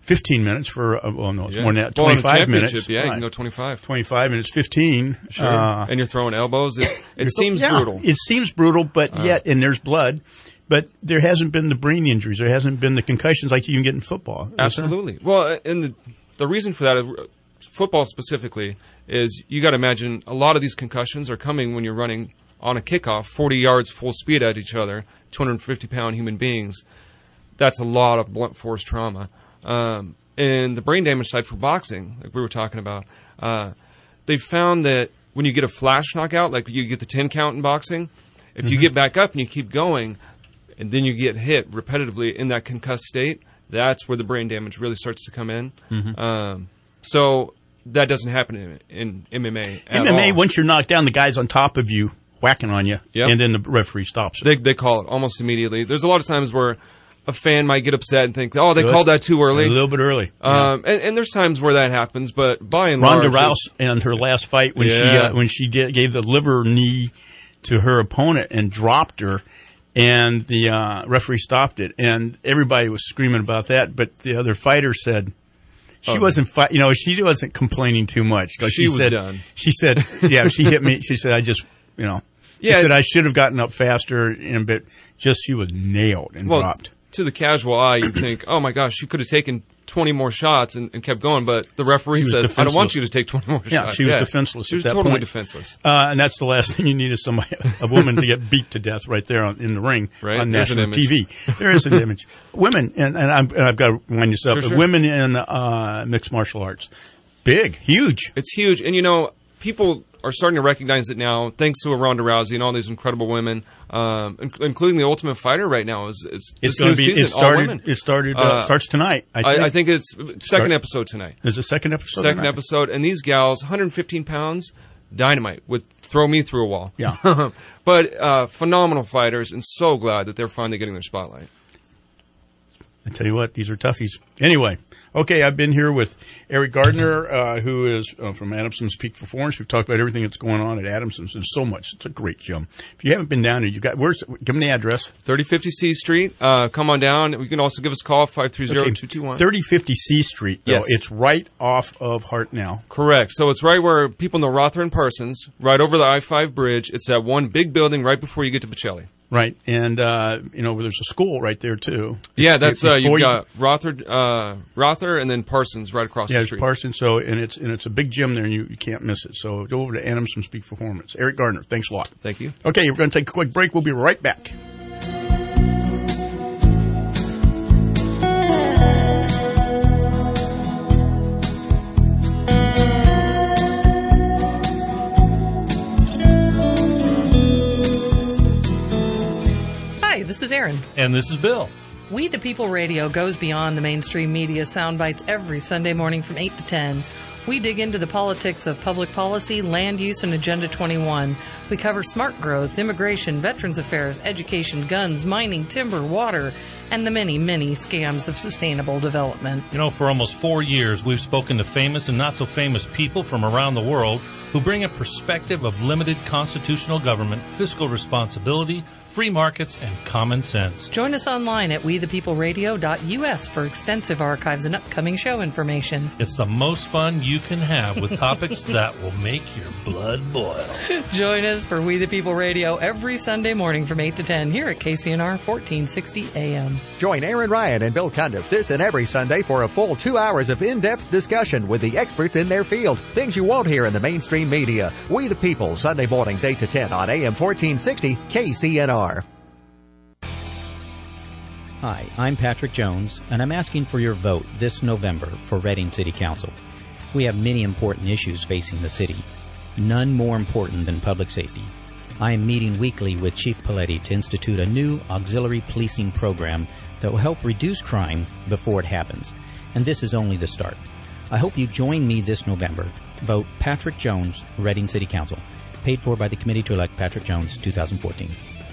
15 minutes for, it's more than that, Well, in a 25 minutes. championship, yeah, you Right. can go 25. 25 minutes, 15. Sure. And you're throwing elbows. It seems brutal. It seems brutal, but yet, and there's blood. But there hasn't been the brain injuries. There hasn't been the concussions like you can get in football. Absolutely. Well, and the reason for that, football specifically, is you got to imagine a lot of these concussions are coming when you're running on a kickoff, 40 yards full speed at each other, 250-pound human beings. That's a lot of blunt force trauma. And the brain damage side for boxing, like we were talking about, they found that when you get a flash knockout, like you get the 10 count in boxing, if you get back up and you keep going, and then you get hit repetitively in that concussed state, that's where the brain damage really starts to come in. So that doesn't happen in MMA at MMA, all. once you're knocked down, the guy's on top of you, whacking on you, and then the referee stops it. They call it almost immediately. There's a lot of times where a fan might get upset and think, oh, they called that too early. A little bit early. And there's times where that happens, but by and Ronda large... Rousey and her last fight, when she gave the liver knee to her opponent and dropped her, and the referee stopped it, and everybody was screaming about that, but the other fighter said... She wasn't complaining too much. She was done. She said, yeah, she hit me. She said, she said, I should have gotten up faster, but she was nailed and dropped. To the casual eye, you'd think, oh my gosh, she could have taken 20 more shots and kept going, but the referee says, defenseless. I don't want you to take 20 more shots. Yeah, she was defenseless. She was at that totally point. Defenseless. And that's the last thing you need is a woman to get beat to death right there in the ring on national TV. There is an image. Women, and I've got to wind this up, Sure. women in mixed martial arts. Big, huge. It's huge. And, people are starting to recognize it now, thanks to Ronda Rousey and all these incredible women, including the Ultimate Fighter right now. It's going to be season, all women. It starts tonight. I think it's second episode tonight. There's a second episode Second episode, and these gals, 115 pounds, dynamite, would throw me through a wall. Yeah. But phenomenal fighters, and so glad that they're finally getting their spotlight. I tell you what, these are toughies. Anyway, okay, I've been here with Eric Gardner, who is from Adamson's Peak Performance. We've talked about everything that's going on at Adamson's. There's so much. It's a great gym. If you haven't been down there, give them the address. 3050 C Street. Come on down. You can also give us a call, 530-221. 3050 C Street, though. Yes. It's right off of Hartnell. Correct. So it's right where people know Rother and Parsons, right over the I-5 bridge. It's that one big building right before you get to Pacelli. Right, and there's a school right there too. Yeah, that's you've got Rother, and then Parsons right across the street. Yeah, Parsons. So and it's a big gym there, and you can't miss it. So go over to Adamson's Peak Performance. Eric Gardner, thanks a lot. Thank you. Okay, we're going to take a quick break. We'll be right back. This is Aaron. And this is Bill. We the People Radio goes beyond the mainstream media sound bites every Sunday morning from 8 to 10. We dig into the politics of public policy, land use, and Agenda 21. We cover smart growth, immigration, veterans affairs, education, guns, mining, timber, water, and the many, many scams of sustainable development. For almost 4 years, we've spoken to famous and not so famous people from around the world who bring a perspective of limited constitutional government, fiscal responsibility, free markets, and common sense. Join us online at wethepeopleradio.us for extensive archives and upcoming show information. It's the most fun you can have with topics that will make your blood boil. Join us for We the People Radio every Sunday morning from 8 to 10 here at KCNR 1460 AM. Join Aaron Ryan and Bill Cundiff this and every Sunday for a full 2 hours of in-depth discussion with the experts in their field. Things you won't hear in the mainstream media. We the People, Sunday mornings 8 to 10 on AM 1460 KCNR. Hi, I'm Patrick Jones, and I'm asking for your vote this November for Reading City Council. We have many important issues facing the city, none more important than public safety. I am meeting weekly with Chief Paletti to institute a new auxiliary policing program that will help reduce crime before it happens, and this is only the start. I hope you join me this November. Vote Patrick Jones, Reading City Council. Paid for by the Committee to Elect Patrick Jones, 2014.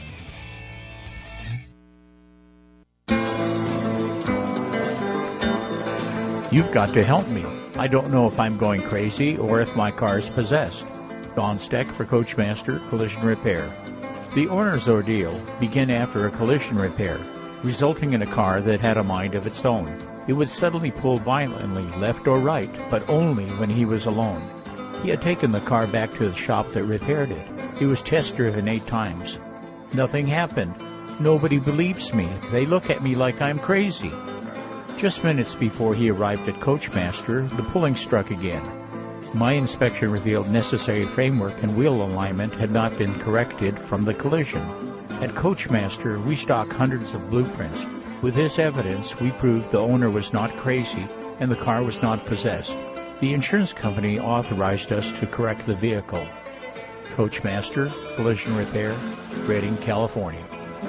You've got to help me. I don't know if I'm going crazy or if my car's possessed. Don Steck for Coachmaster Collision Repair. The owner's ordeal began after a collision repair, resulting in a car that had a mind of its own. He would suddenly pull violently left or right, but only when he was alone. He had taken the car back to the shop that repaired it. He was test-driven 8 times. Nothing happened. Nobody believes me. They look at me like I'm crazy. Just minutes before he arrived at Coachmaster, the pulling struck again. My inspection revealed necessary framework and wheel alignment had not been corrected from the collision. At Coachmaster, we stock hundreds of blueprints. With this evidence, we proved the owner was not crazy and the car was not possessed. The insurance company authorized us to correct the vehicle. Coachmaster Collision Repair, Redding, California.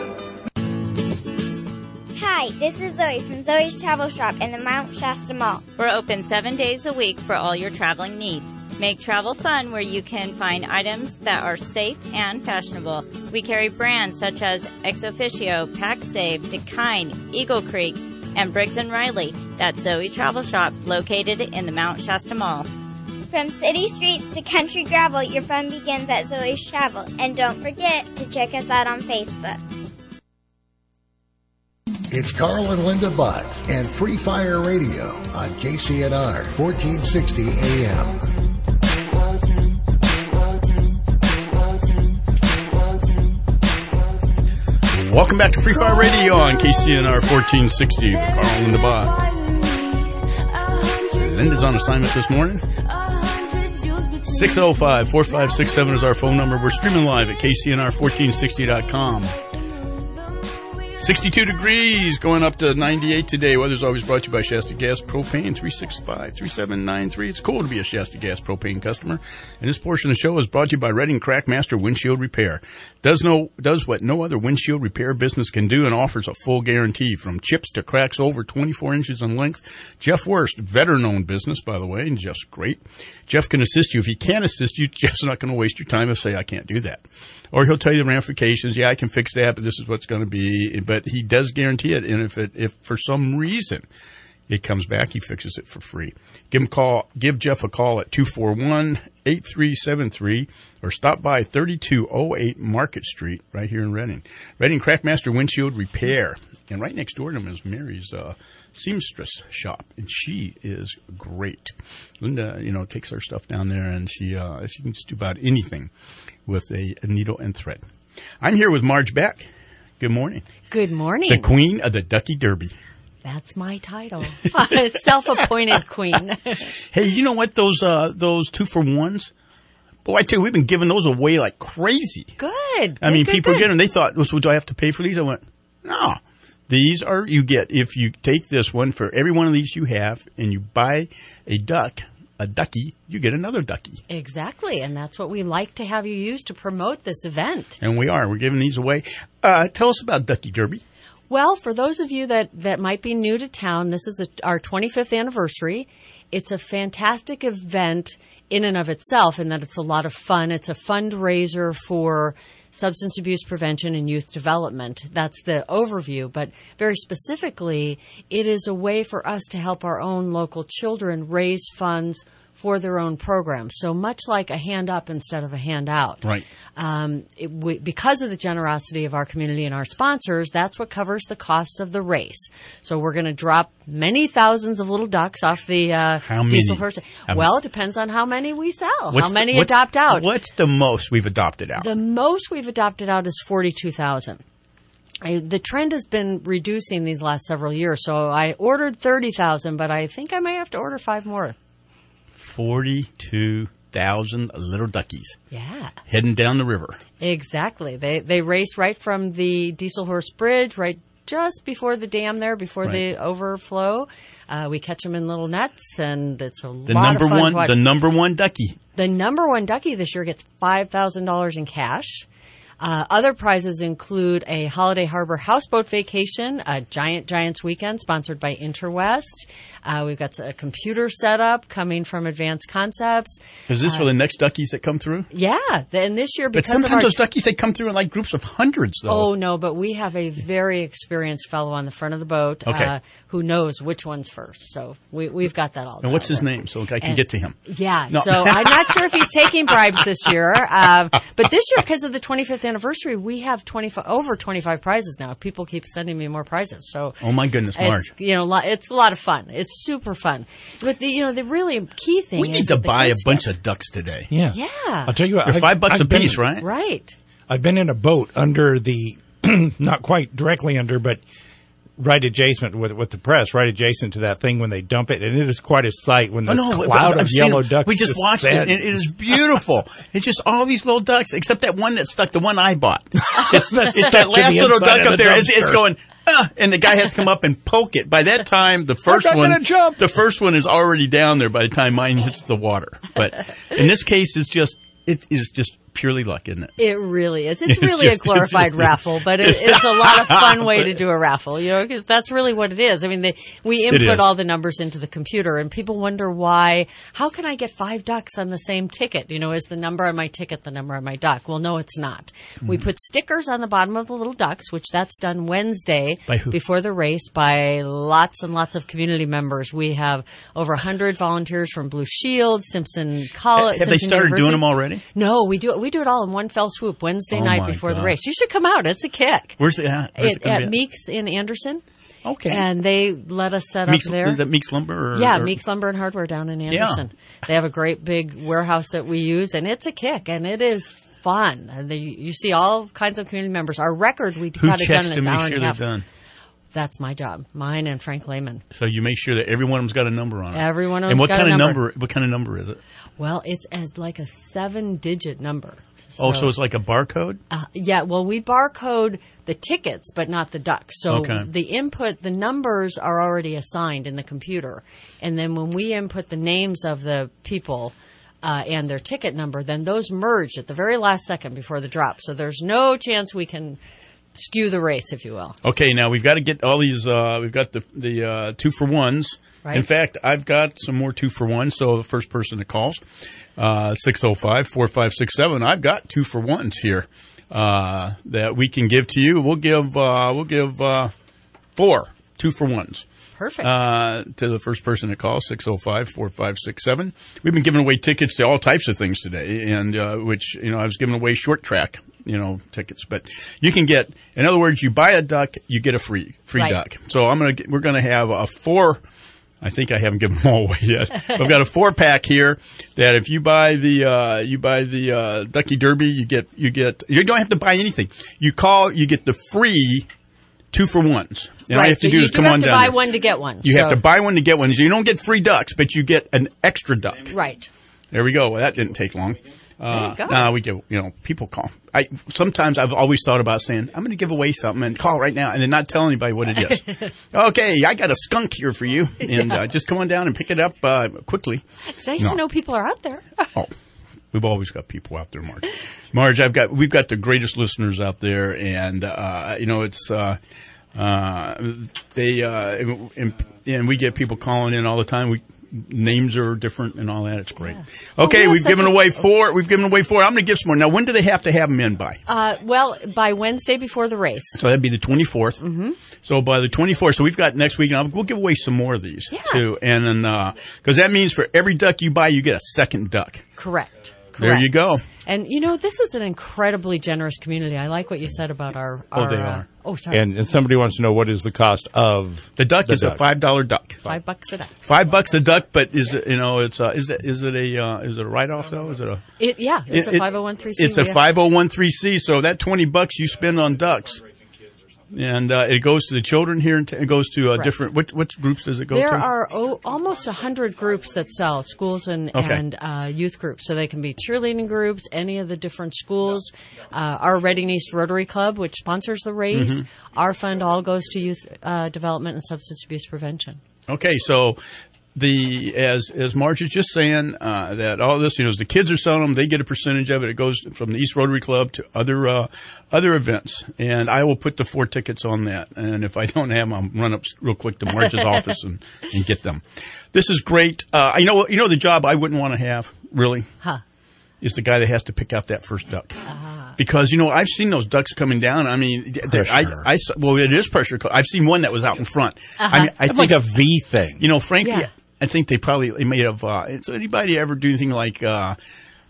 Hi, this is Zoe from Zoe's Travel Shop in the Mount Shasta Mall. We're open 7 days a week for all your traveling needs. Make travel fun where you can find items that are safe and fashionable. We carry brands such as Ex Officio, PacSafe, Dakine, Eagle Creek, and Briggs & Riley. That's Zoe's Travel Shop, located in the Mount Shasta Mall. From city streets to country gravel, your fun begins at Zoe's Travel. And don't forget to check us out on Facebook. It's Carl and Linda Butt and Free Fire Radio on KCNR 1460 AM. Welcome back to Free Fire Radio on KCNR 1460 with Carl and Linda Butt. Linda's on assignment this morning. 605-4567 is our phone number. We're streaming live at KCNR1460.com. 62 degrees, going up to 98 today. Weather's always brought to you by Shasta Gas Propane, 365-3793. It's cool to be a Shasta Gas Propane customer. And this portion of the show is brought to you by Redding Crackmaster Windshield Repair. Does what no other windshield repair business can do and offers a full guarantee. From chips to cracks over 24 inches in length. Jeff Wurst, veteran-owned business, by the way, and Jeff's great. Jeff can assist you. If he can't assist you, Jeff's not going to waste your time and say, I can't do that. Or he'll tell you the ramifications. Yeah, I can fix that, but this is what's going to be. But he does guarantee it. And if for some reason it comes back, he fixes it for free. Give Jeff a call at 241-8373 or stop by 3208 Market Street right here in Redding. Redding Crackmaster Windshield Repair. And right next door to him is Mary's seamstress shop, and she is great. Linda, takes her stuff down there, and she can just do about anything with a needle and thread. I'm here with Marge Beck. Good morning. Good morning. The queen of the Ducky Derby. That's my title. Self-appointed queen. Hey, you know what? Those 2-for-1s? Boy, I tell you, we've been giving those away like crazy. Good. I mean, people get them. They thought, so do I have to pay for these? I went, no. These are, you get, if you take this one for every one of these you have, and you buy a ducky, you get another ducky. Exactly, and that's what we like to have you use to promote this event. And we're giving these away. Tell us about Ducky Derby. Well, for those of you that might be new to town, this is our 25th anniversary. It's a fantastic event in and of itself, in that it's a lot of fun. It's a fundraiser for substance abuse prevention and youth development. That's the overview. But very specifically, it is a way for us to help our own local children raise funds for their own programs. So much like a hand up instead of a hand out. Right. Because of the generosity of our community and our sponsors, that's what covers the costs of the race. So we're going to drop many thousands of little ducks off the diesel horse. Well, it depends on how many we sell, how many adopt out. What's the most we've adopted out? The most we've adopted out is 42,000. The trend has been reducing these last several years. So I ordered 30,000, but I think I might have to order 5 more. 42,000 little duckies. Yeah. Heading down the river. Exactly. They race right from the Diesel Horse Bridge, right just before the dam there, before the overflow. We catch them in little nets, and it's a lot of fun to watch. The number one ducky. The number one ducky this year gets $5,000 in cash. Other prizes include a Holiday Harbor houseboat vacation, a Giants weekend sponsored by Interwest. We've got a computer setup coming from Advanced Concepts. Is this for the next duckies that come through? Yeah. And this year, because but sometimes those duckies, they come through in like groups of hundreds, though. Oh, no, but we have a very experienced fellow on the front of the boat who knows which one's first. So we've got that all done. And what's his name so I can get to him? Yeah. No. So I'm not sure if he's taking bribes this year. But this year, because of the 25th anniversary, we have over 25 prizes now. People keep sending me more prizes. So oh my goodness, Marge. It's a lot of fun. It's super fun. But the really key thing we need to buy a bunch of ducks today. Yeah. I'll tell you what. They're $5 a piece, right? Right. I've been in a boat under the, not quite directly under, but right adjacent with the press, right adjacent to that thing when they dump it, and it is quite a sight when this cloud of yellow ducks. We just watched it, and it is beautiful. It's just all these little ducks, except that one that stuck, the one I bought. It's that last little duck up there. It's going, and the guy has to come up and poke it. By that time, the first one is already down there by the time mine hits the water. But in this case, it is just purely luck, isn't it? It really is. It's really a glorified raffle, but it's a lot of fun way to do a raffle, because that's really what it is. I mean, we input all the numbers into the computer, and people wonder why. How can I get 5 ducks on the same ticket? Is the number on my ticket the number on my duck? Well, no, it's not. Mm-hmm. We put stickers on the bottom of the little ducks, which that's done Wednesday before the race by lots and lots of community members. We have over 100 volunteers from Blue Shield, Simpson College. Have they started doing them already? No, we do it. We do it all in one fell swoop Wednesday night before the race. You should come out. It's a kick. Where's it at? At Meeks in Anderson. Okay. And they let us set up there. Is that Meeks Lumber? Meeks Lumber and Hardware down in Anderson. Yeah. They have a great big warehouse that we use, and it's a kick, and it is fun. You see all kinds of community members. Our record, we got it done in an hour and a half. Done? That's my job, mine and Frank Lehman. So you make sure that every one of them's got a number on it. Every one of them's got a number. What kind of number is it? Well, it's like a 7-digit number. So it's like a barcode? Yeah, well, we barcode the tickets, but not the ducks. So the numbers are already assigned in the computer. And then when we input the names of the people and their ticket number, then those merge at the very last second before the drop. So there's no chance we can skew the race, if you will. Okay, now we've got to get all these, we've got the 2-for-1s. Right. In fact, I've got some more 2-for-1s, so the first person that calls, 605-4567, I've got 2-for-1s here that we can give to you. We'll give 4 2-for-1s. Perfect. To the first person that calls, 605-4567. We've been giving away tickets to all types of things today, and I was giving away short track, tickets. But you can get, in other words, you buy a duck, you get a free duck. So we're gonna have a 4. I think I haven't given them all away yet. I've got a 4-pack here that if you buy the Ducky Derby, you don't have to buy anything. You call, you get the free 2-for-1s. And all you have to do is come on down. You have to buy one to get one. You have to buy one to get one. So you don't get free ducks, but you get an extra duck. Right. There we go. Well, that didn't take long. We give, people call. Sometimes I've always thought about saying, I'm going to give away something and call right now and then not tell anybody what it is. Okay, I got a skunk here for you. And just come on down and pick it up quickly. It's nice to know people are out there. We've always got people out there, Marge. Marge, we've got the greatest listeners out there, and it's and we get people calling in all the time. Names are different and all that. It's great. Yeah. Okay, we've given away 4. I'm going to give some more. Now, when do they have to have them in by? By Wednesday before the race. So that'd be the 24th. Mm-hmm. So by the 24th, so we've got next week, and we'll give away some more of these too. And then, because that means for every duck you buy, you get a second duck. Correct. There you go. And, this is an incredibly generous community. I like what you said about our they are. Sorry. And somebody wants to know what is the cost of the duck. Is a $5 duck. $5 a duck. $5 a duck, but is it? Is it a write-off though? Is it a? It's a 501(c)(3). It's a 501(c)(3). So that $20 you spend on ducks. And it goes to the children here, and it goes to different. What groups does it go to? There are almost 100 groups that sell, schools and youth groups. So they can be cheerleading groups, any of the different schools. Our Reading East Rotary Club, which sponsors the race, our fund all goes to youth development and substance abuse prevention. Okay, so as Marge is just saying, that all this, the kids are selling them, they get a percentage of it. It goes from the East Rotary Club to other events. And I will put the 4 tickets on that. And if I don't have them, I'll run up real quick to Marge's office and get them. This is great. The job I wouldn't want to have, really, is the guy that has to pick out that first duck. Because, I've seen those ducks coming down. I mean, it is pressure. I've seen one that was out in front. I mean, I think like a V thing. Frank, I think they may have, so anybody ever do anything like,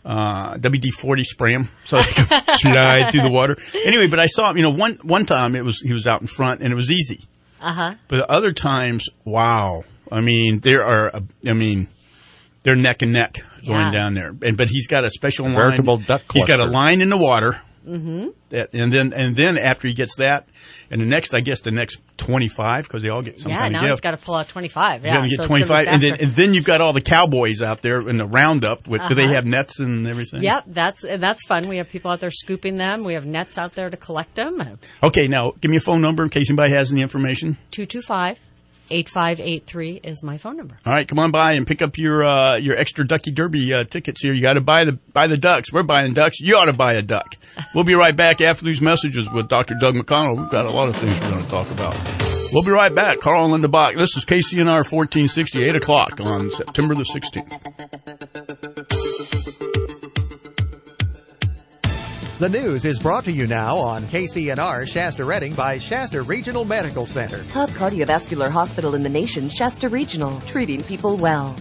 WD-40 spray him so they could slide through the water. Anyway, but I saw him, one time he was out in front and it was easy. Uh-huh. But other times, wow. I mean, they're neck and neck going down there. But he's got a special line. Veritable duck cluster. He's got a line in the water. Mm-hmm. And then after he gets that, and the next 25, because they all get some kind of gift. He's got to pull out 25. He's going to get 25, and then you've got all the cowboys out there in the roundup. Do they have nets and everything? Yep, that's fun. We have people out there scooping them. We have nets out there to collect them. Okay, now give me a phone number in case anybody has any information. 225-8583 is my phone number. All right, come on by and pick up your extra Ducky Derby tickets here. You got to buy the ducks. We're buying ducks. You ought to buy a duck. We'll be right back after these messages with Dr. Doug McConnell. We've got a lot of things we're going to talk about. We'll be right back. Carl and Linda Bach. This is KCNR 1460, 8 o'clock on September the 16th. The news is brought to you now on KCNR Shasta Redding by Shasta Regional Medical Center. Top cardiovascular hospital in the nation, Shasta Regional, treating people well.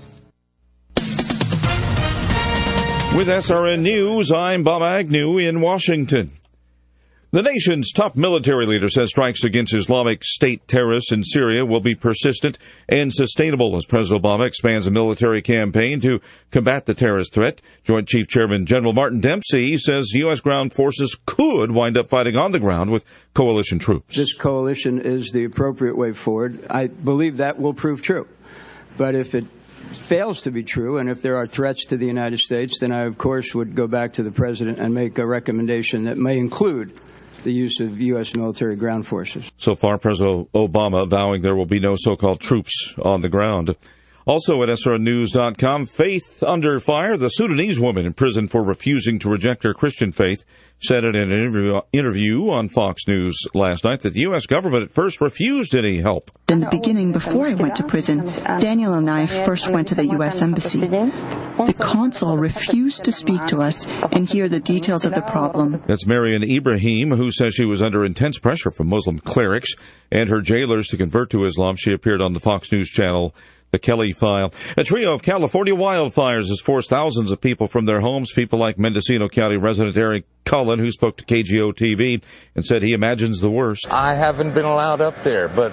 With SRN News, I'm Bob Agnew in Washington. The nation's top military leader says strikes against Islamic State terrorists in Syria will be persistent and sustainable as President Obama expands a military campaign to combat the terrorist threat. Joint Chief Chairman General Martin Dempsey says U.S. ground forces could wind up fighting on the ground with coalition troops. This coalition is the appropriate way forward. I believe that will prove true. But if it fails to be true, and if there are threats to the United States, then I, of course, would go back to the President and make a recommendation that may include the use of U.S. military ground forces. So far, President Obama vowing there will be no so-called troops on the ground. Also at SRNews.com, faith under fire. The Sudanese woman in prison for refusing to reject her Christian faith said in an interview on Fox News last night that the U.S. government at first refused any help. In the beginning, before I went to prison, Daniel and I first went to the U.S. Embassy. The consul refused to speak to us and hear the details of the problem. That's Marian Ibrahim, who says she was under intense pressure from Muslim clerics and her jailers to convert to Islam. She appeared on the Fox News channel The Kelly File. A trio of California wildfires has forced thousands of people from their homes. People like Mendocino County resident Eric Cullen, who spoke to KGO-TV and said he imagines the worst. I haven't been allowed up there, but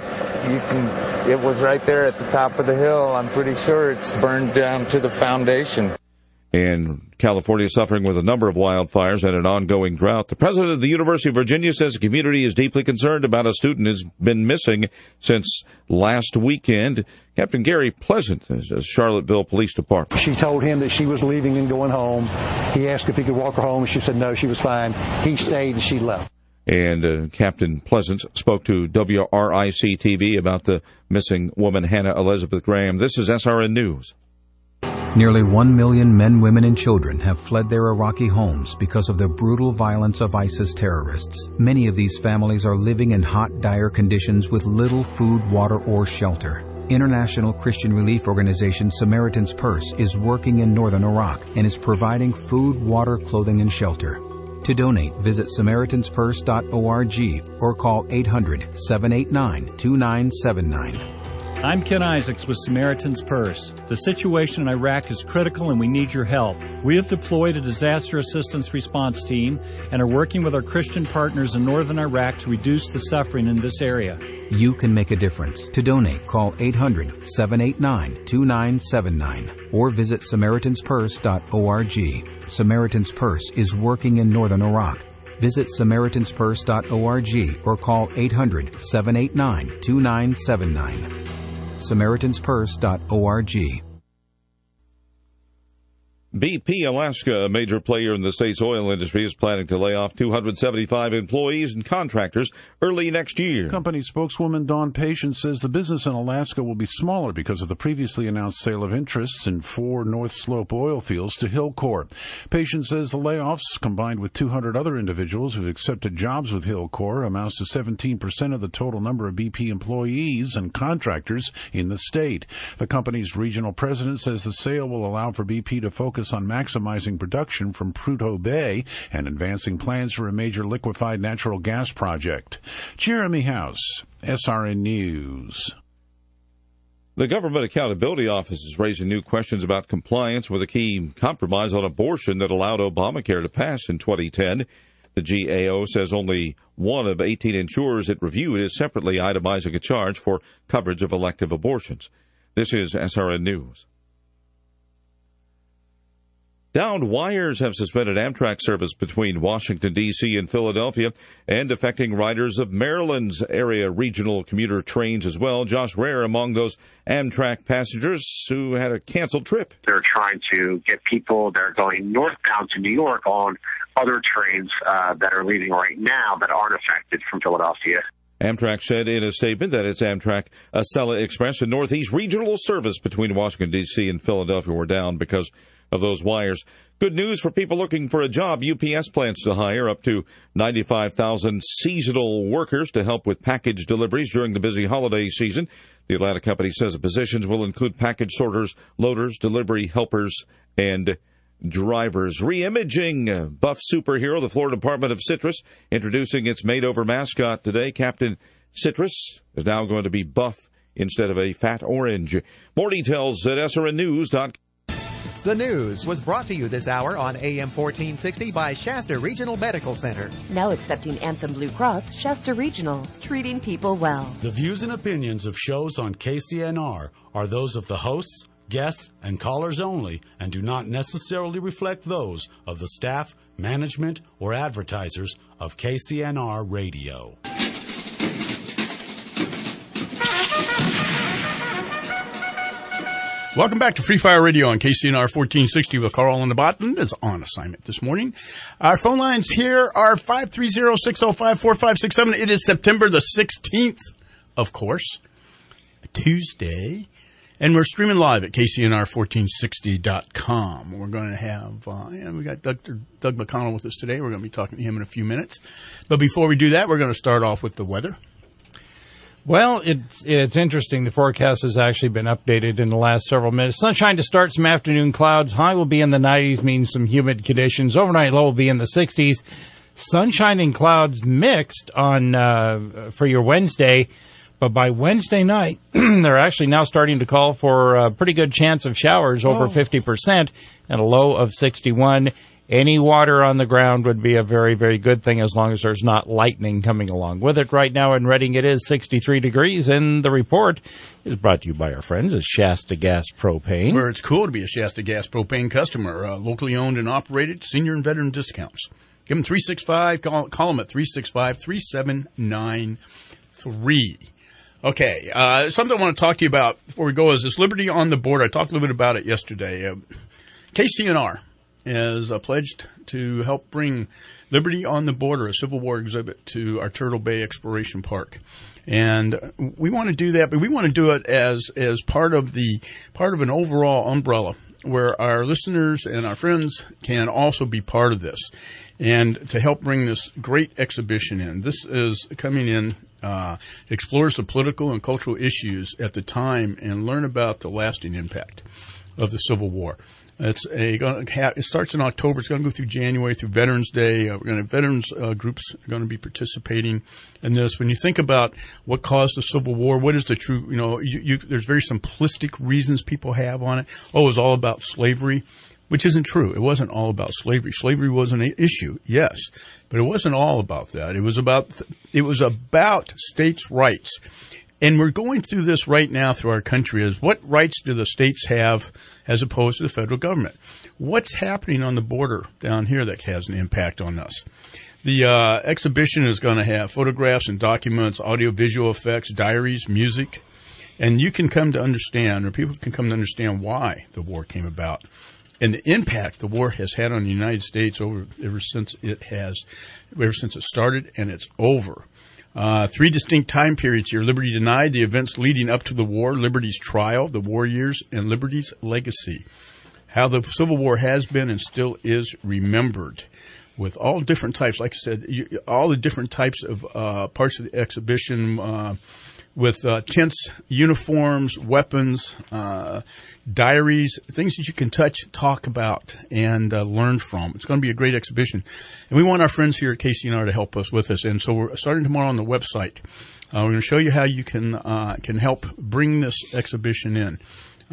it was right there at the top of the hill. I'm pretty sure it's burned down to the foundation. And California is suffering with a number of wildfires and an ongoing drought. The president of the University of Virginia says the community is deeply concerned about a student who's been missing since last weekend. Captain Gary Pleasant is the Charlottesville Police Department. She told him that she was leaving and going home. He asked if he could walk her home. She said no, she was fine. He stayed and she left. And Captain Pleasant spoke to WRIC-TV about the missing woman, Hannah Elizabeth Graham. This is SRN News. Nearly 1 million men, women, and children have fled their Iraqi homes because of the brutal violence of ISIS terrorists. Many of these families are living in hot, dire conditions with little food, water, or shelter. International Christian relief organization Samaritan's Purse is working in northern Iraq and is providing food, water, clothing, and shelter. To donate, visit SamaritansPurse.org or call 800-789-2979. I'm Ken Isaacs with Samaritan's Purse. The situation in Iraq is critical and we need your help. We have deployed a disaster assistance response team and are working with our Christian partners in northern Iraq to reduce the suffering in this area. You can make a difference. To donate, call 800-789-2979 or visit SamaritansPurse.org. Samaritan's Purse is working in northern Iraq. Visit SamaritansPurse.org or call 800-789-2979. SamaritansPurse.org. BP Alaska, a major player in the state's oil industry, is planning to lay off 275 employees and contractors early next year. Company spokeswoman Dawn Patience says the business in Alaska will be smaller because of the previously announced sale of interests in 4 North Slope oil fields to Hilcorp. Patience says the layoffs, combined with 200 other individuals who've accepted jobs with Hilcorp, amounts to 17% of the total number of BP employees and contractors in the state. The company's regional president says the sale will allow for BP to focus on maximizing production from Prudhoe Bay and advancing plans for a major liquefied natural gas project. Jeremy House, SRN News. The Government Accountability Office is raising new questions about compliance with a key compromise on abortion that allowed Obamacare to pass in 2010. The GAO says only one of 18 insurers it reviewed is separately itemizing a charge for coverage of elective abortions. This is SRN News. Downed wires have suspended Amtrak service between Washington, D.C. and Philadelphia, and affecting riders of Maryland's area regional commuter trains as well. Josh Rare among those Amtrak passengers who had a canceled trip. They're trying to get people that are going northbound to New York on other trains that are leaving right now that aren't affected from Philadelphia. Amtrak said in a statement that its Amtrak Acela Express and Northeast regional service between Washington, D.C. and Philadelphia were down because of those wires. Good news for people looking for a job. UPS plans to hire up to 95,000 seasonal workers to help with package deliveries during the busy holiday season. The Atlanta company says the positions will include package sorters, loaders, delivery helpers, and drivers. Reimaging buff superhero, the Florida Department of Citrus, introducing its made-over mascot today. Captain Citrus is now going to be buff instead of a fat orange. More details at srnnews.com. The news was brought to you this hour on AM 1460 by Shasta Regional Medical Center. Now accepting Anthem Blue Cross, Shasta Regional, treating people well. The views and opinions of shows on KCNR are those of the hosts, guests, and callers only, and do not necessarily reflect those of the staff, management, or advertisers of KCNR Radio. Welcome back to Free Fire Radio on KCNR 1460 with Carl and the Bottom is on assignment this morning. Our phone lines here are 530-605-4567. It is September the 16th, of course, Tuesday. And we're streaming live at KCNR1460.com. We're going to have, we got Dr. Doug McConnell with us today. We're going to be talking to him in a few minutes. But before we do that, we're going to start off with the weather. Well, it's interesting. The forecast has actually been updated in the last several minutes. Sunshine to start, some afternoon clouds. High will be in the 90s, means some humid conditions. Overnight low will be in the 60s. Sunshine and clouds mixed on for your Wednesday. But by Wednesday night, they're actually now starting to call for a pretty good chance of showers, over 50%, and a low of 61. Any water on the ground would be a very, very good thing as long as there's not lightning coming along with it. Right now in Reading, it is 63 degrees, and the report is brought to you by our friends at Shasta Gas Propane. Where it's cool to be a Shasta Gas Propane customer, locally owned and operated, senior and veteran discounts. Give them 365, call them at 365-3793. Okay, something I want to talk to you about before we go is this Liberty on the Border. I talked a little bit about it yesterday. KCNR is pledged to help bring Liberty on the Border, a Civil War exhibit, to our Turtle Bay Exploration Park. And we want to do that, but we want to do it as part of an overall umbrella where our listeners and our friends can also be part of this and to help bring this great exhibition in. This is coming in, explores the political and cultural issues at the time and learn about the lasting impact of the Civil War. It starts in October. It's going to go through January, through Veterans Day. Veterans groups are going to be participating in this. When you think about what caused the Civil War, what is the true, there's very simplistic reasons people have on it. Oh, it was all about slavery, which isn't true. It wasn't all about slavery. Slavery was an issue, yes, but it wasn't all about that. It was about states' rights. And we're going through this right now through our country is what rights do the states have as opposed to the federal government? What's happening on the border down here that has an impact on us? The exhibition is going to have photographs and documents, audio-visual effects, diaries, music, and you can come to understand, or people can come to understand why the war came about and the impact the war has had on the United States ever since it started and it's over. 3 distinct time periods here. Liberty denied, the events leading up to the war, Liberty's trial, the war years, and Liberty's legacy. How the Civil War has been and still is remembered with all different types. Like I said, all the different types of parts of the exhibition, with tents, uniforms, weapons, diaries, things that you can touch, talk about, and learn from. It's going to be a great exhibition. And we want our friends here at KCNR to help us with this. And so we're starting tomorrow on the website. We're going to show you how you can help bring this exhibition in.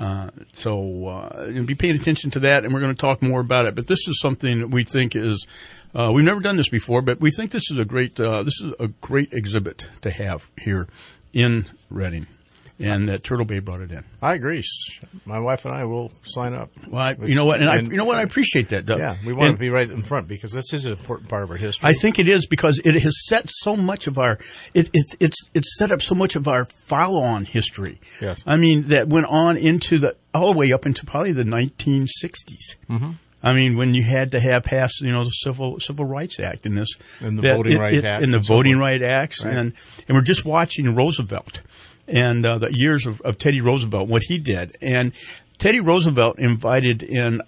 So be paying attention to that, and we're going to talk more about it. But this is something that we think is we've never done this before, but we think this is a great exhibit to have here in Reading, and that Turtle Bay brought it in. I agree. My wife and I will sign up. Well, you know what, I appreciate that, Doug. Yeah, we want to be right in front because this is an important part of our history. I think it is because it has set so much of our it's set up so much of our follow-on history. Yes, I mean that went on into all the way up into probably the 1960s. Mm-hmm. I mean, when you had to have passed, the Civil Rights Act and this, and the Voting Rights Act, and the Voting Rights Acts, right. and we're just watching Roosevelt and the years of Teddy Roosevelt, what he did, and Teddy Roosevelt invited in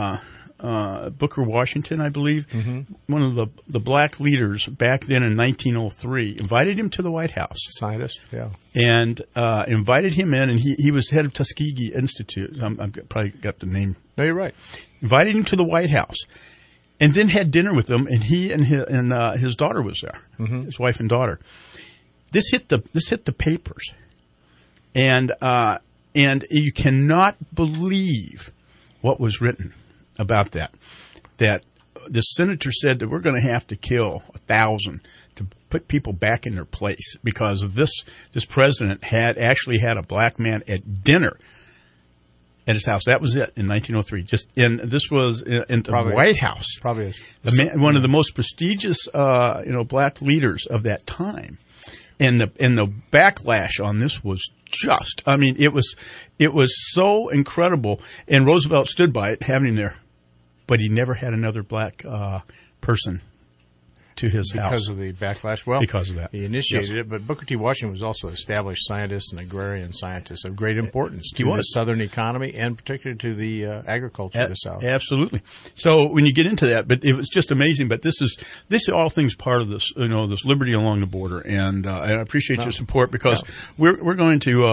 Booker Washington, I believe, one of the black leaders back then in 1903, invited him to the White House. Scientist, yeah, and invited him in, and he was head of Tuskegee Institute. I've probably got the name. No, you're right. Invited him to the White House, and then had dinner with him. And he and his daughter was there, his wife and daughter. This hit the papers, and you cannot believe what was written about that. That the senator said that we're going to have to kill 1,000 to put people back in their place because this president had a black man at dinner at his house. That was it in 1903. This was in the White House. Probably one of the most prestigious, black leaders of that time. And the backlash on this was just, I mean, it was so incredible. And Roosevelt stood by it, having him there, but he never had another black person to his house. Because of the backlash? Well, because of that. He initiated it, but Booker T. Washington was also an established scientist and agrarian scientist of great importance to the Southern economy and particularly to the agriculture of the South. Absolutely. So when you get into that, but it was just amazing. But this is all things part of this, this liberty along the border, and I appreciate your support because we're going to,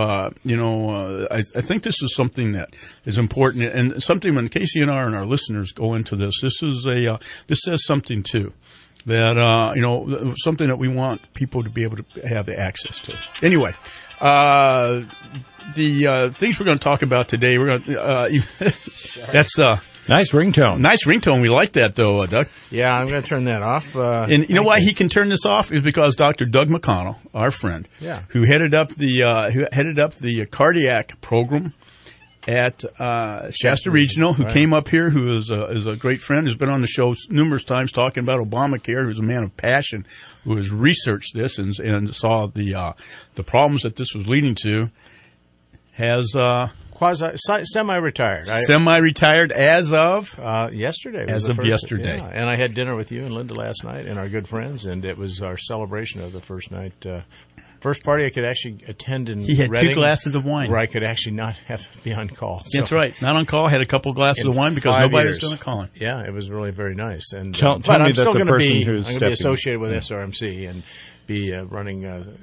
I think this is something that is important and something when KCNR and our listeners go into this. This says something too. That, something that we want people to be able to have the access to. Anyway, the things we're going to talk about today, we're going to, that's, nice ringtone. Nice ringtone. We like that though, Doug. Yeah, I'm going to turn that off. And you know why he can turn this off is because Dr. Doug McConnell, our friend, who headed up the cardiac program at Shasta Regional, who came up here, who is a great friend, who's been on the show numerous times talking about Obamacare, who's a man of passion, who has researched this and saw the problems that this was leading to, has semi-retired. Semi-retired as of yesterday. Yesterday. Yeah. And I had dinner with you and Linda last night and our good friends, and it was our celebration of the first night. First party I could actually attend in He had Reading, 2 glasses of wine. Where I could actually not have to be on call. That's right. Not on call. Had a couple glasses of wine because nobody was going to call him. Yeah, it was really very nice. And tell me I'm that still the going to person be who's associated with SRMC and be running,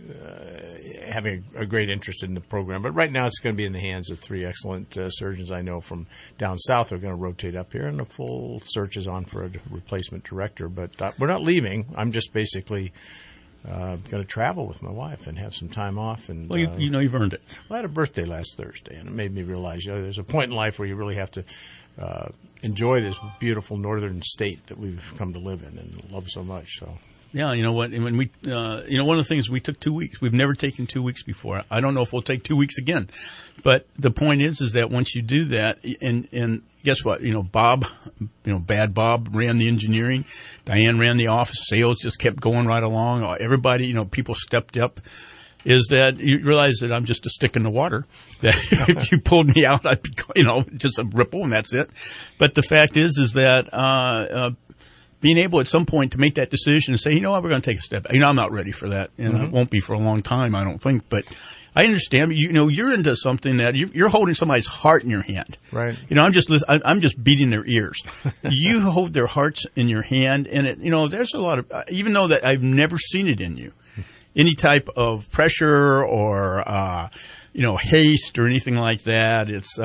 having a great interest in the program. But right now it's going to be in the hands of 3 excellent surgeons I know from down south. They're going to rotate up here, and a full search is on for a replacement director. But we're not leaving. I'm just basically going to travel with my wife and have some time off. And well, you've earned it. Well, I had a birthday last Thursday, and it made me realize there's a point in life where you really have to enjoy this beautiful northern state that we've come to live in and love so much. So. Yeah, you know what? And when we, one of the things we took 2 weeks. We've never taken 2 weeks before. I don't know if we'll take 2 weeks again, but the point is that once you do that, and guess what? Bob, Bad Bob ran the engineering. Diane ran the office. Sales just kept going right along. Everybody, people stepped up. Is that you realize that I'm just a stick in the water? That if you pulled me out, I'd be, just a ripple, and that's it. But the fact is that. Being able at some point to make that decision and say, we're going to take a step back. I'm not ready for that, and it won't be for a long time, I don't think. But I understand. You're into something that you're holding somebody's heart in your hand. Right. I'm just beating their ears. You hold their hearts in your hand, and there's a lot of even though that I've never seen it in you. any type of pressure or haste or anything like that. It's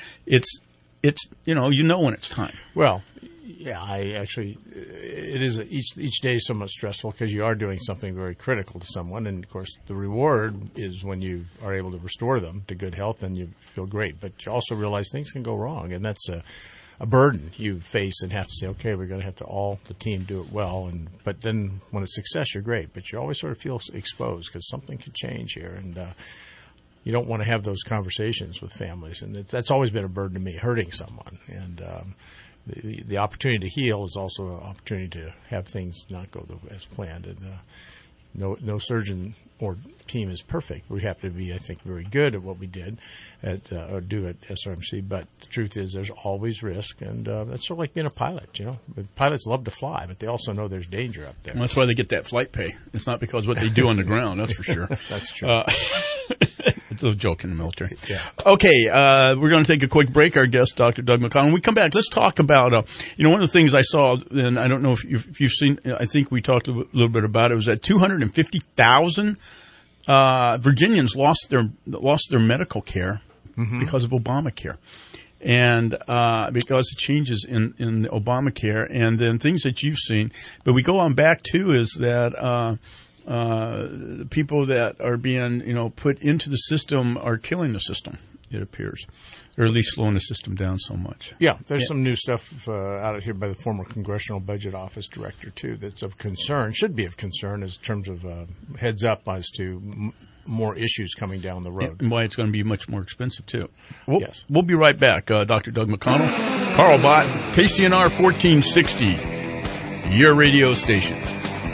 when it's time. Well, yeah, it is each day is somewhat stressful because you are doing something very critical to someone, and of course the reward is when you are able to restore them to good health and you feel great. But you also realize things can go wrong, and that's a burden you face and have to say, okay, we're going to have to all the team do it well. But then when it's success, you're great, but you always sort of feel exposed because something could change here, and you don't want to have those conversations with families, and that's always been a burden to me, hurting someone. And the opportunity to heal is also an opportunity to have things not go as planned. And no surgeon or team is perfect. We happen to be, I think, very good at what we did or do at SRMC. But the truth is, there's always risk, and that's sort of like being a pilot. Pilots love to fly, but they also know there's danger up there. Well, that's why they get that flight pay. It's not because of what they do on the ground. That's for sure. That's true. It's a joke in the military. Yeah. Okay, we're going to take a quick break. Our guest, Dr. Doug McConnell. When we come back, let's talk about, one of the things I saw, and I don't know if you've seen, I think we talked a little bit about it, was that 250,000 Virginians lost their medical care because of Obamacare. And because of changes in Obamacare, and then things that you've seen. But we go on back, too, is that the people that are being, put into the system are killing the system, it appears, or at least slowing the system down so much. Yeah, there's some new stuff out of here by the former Congressional Budget Office Director, too, that's of concern, should be of concern in terms of heads up as to more issues coming down the road. And why it's going to be much more expensive, too. Yes. We'll be right back. Dr. Doug McConnell, Carl Bott, KCNR 1460, your radio station.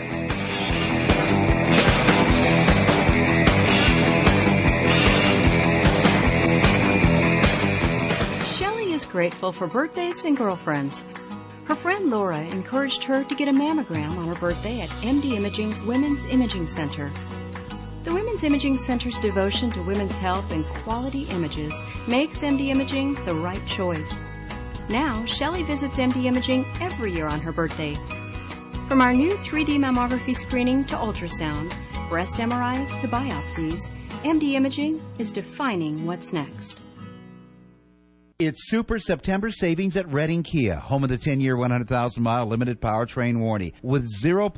Grateful for birthdays and girlfriends. Her friend Laura encouraged her to get a mammogram on her birthday at MD Imaging's Women's Imaging Center. The Women's Imaging Center's devotion to women's health and quality images makes MD Imaging the right choice. Now, Shelley visits MD Imaging every year on her birthday. From our new 3D mammography screening to ultrasound, breast MRIs to biopsies, MD Imaging is defining what's next. It's Super September savings at Redding Kia, home of the 10-year, 100,000-mile limited powertrain warranty, with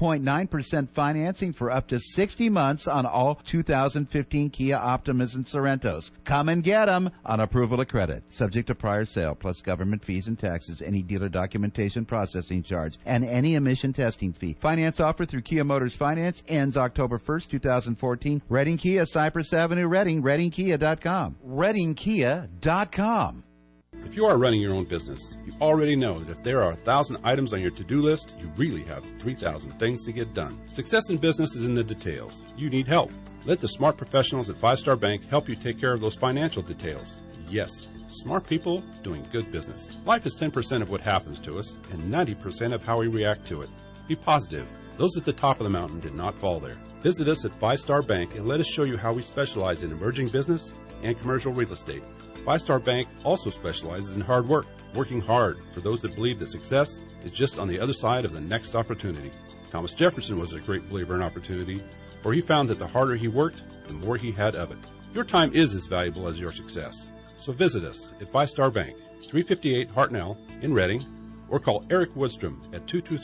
0.9% financing for up to 60 months on all 2015 Kia Optimas and Sorrentos. Come and get them on approval of credit, subject to prior sale, plus government fees and taxes, any dealer documentation processing charge, and any emission testing fee. Finance offer through Kia Motors Finance ends October 1st, 2014. Redding Kia, Cypress Avenue, Redding, ReddingKia.com. ReddingKia.com. If you are running your own business, you already know that if there are 1,000 items on your to-do list, you really have 3,000 things to get done. Success in business is in the details. You need help. Let the smart professionals at 5-Star Bank help you take care of those financial details. Yes, smart people doing good business. Life is 10% of what happens to us and 90% of how we react to it. Be positive. Those at the top of the mountain did not fall there. Visit us at 5-Star Bank and let us show you how we specialize in emerging business and commercial real estate. 5-Star Bank also specializes in hard work, working hard for those that believe that success is just on the other side of the next opportunity. Thomas Jefferson was a great believer in opportunity, for he found that the harder he worked, the more he had of it. Your time is as valuable as your success. So visit us at 5-Star Bank, 358 Hartnell in Redding, or call Eric Woodstrom at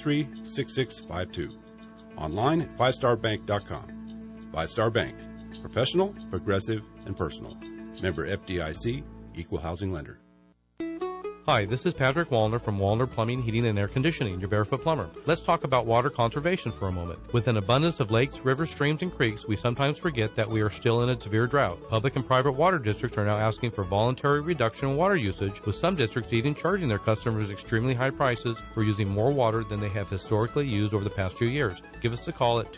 223-6652. Online at 5starbank.com. 5-Star Bank. Professional, progressive, and personal. Member FDIC, Equal Housing Lender. Hi, this is Patrick Wallner from Wallner Plumbing, Heating, and Air Conditioning, your Barefoot Plumber. Let's talk about water conservation for a moment. With an abundance of lakes, rivers, streams, and creeks, we sometimes forget that we are still in a severe drought. Public and private water districts are now asking for voluntary reduction in water usage, with some districts even charging their customers extremely high prices for using more water than they have historically used over the past few years. Give us a call at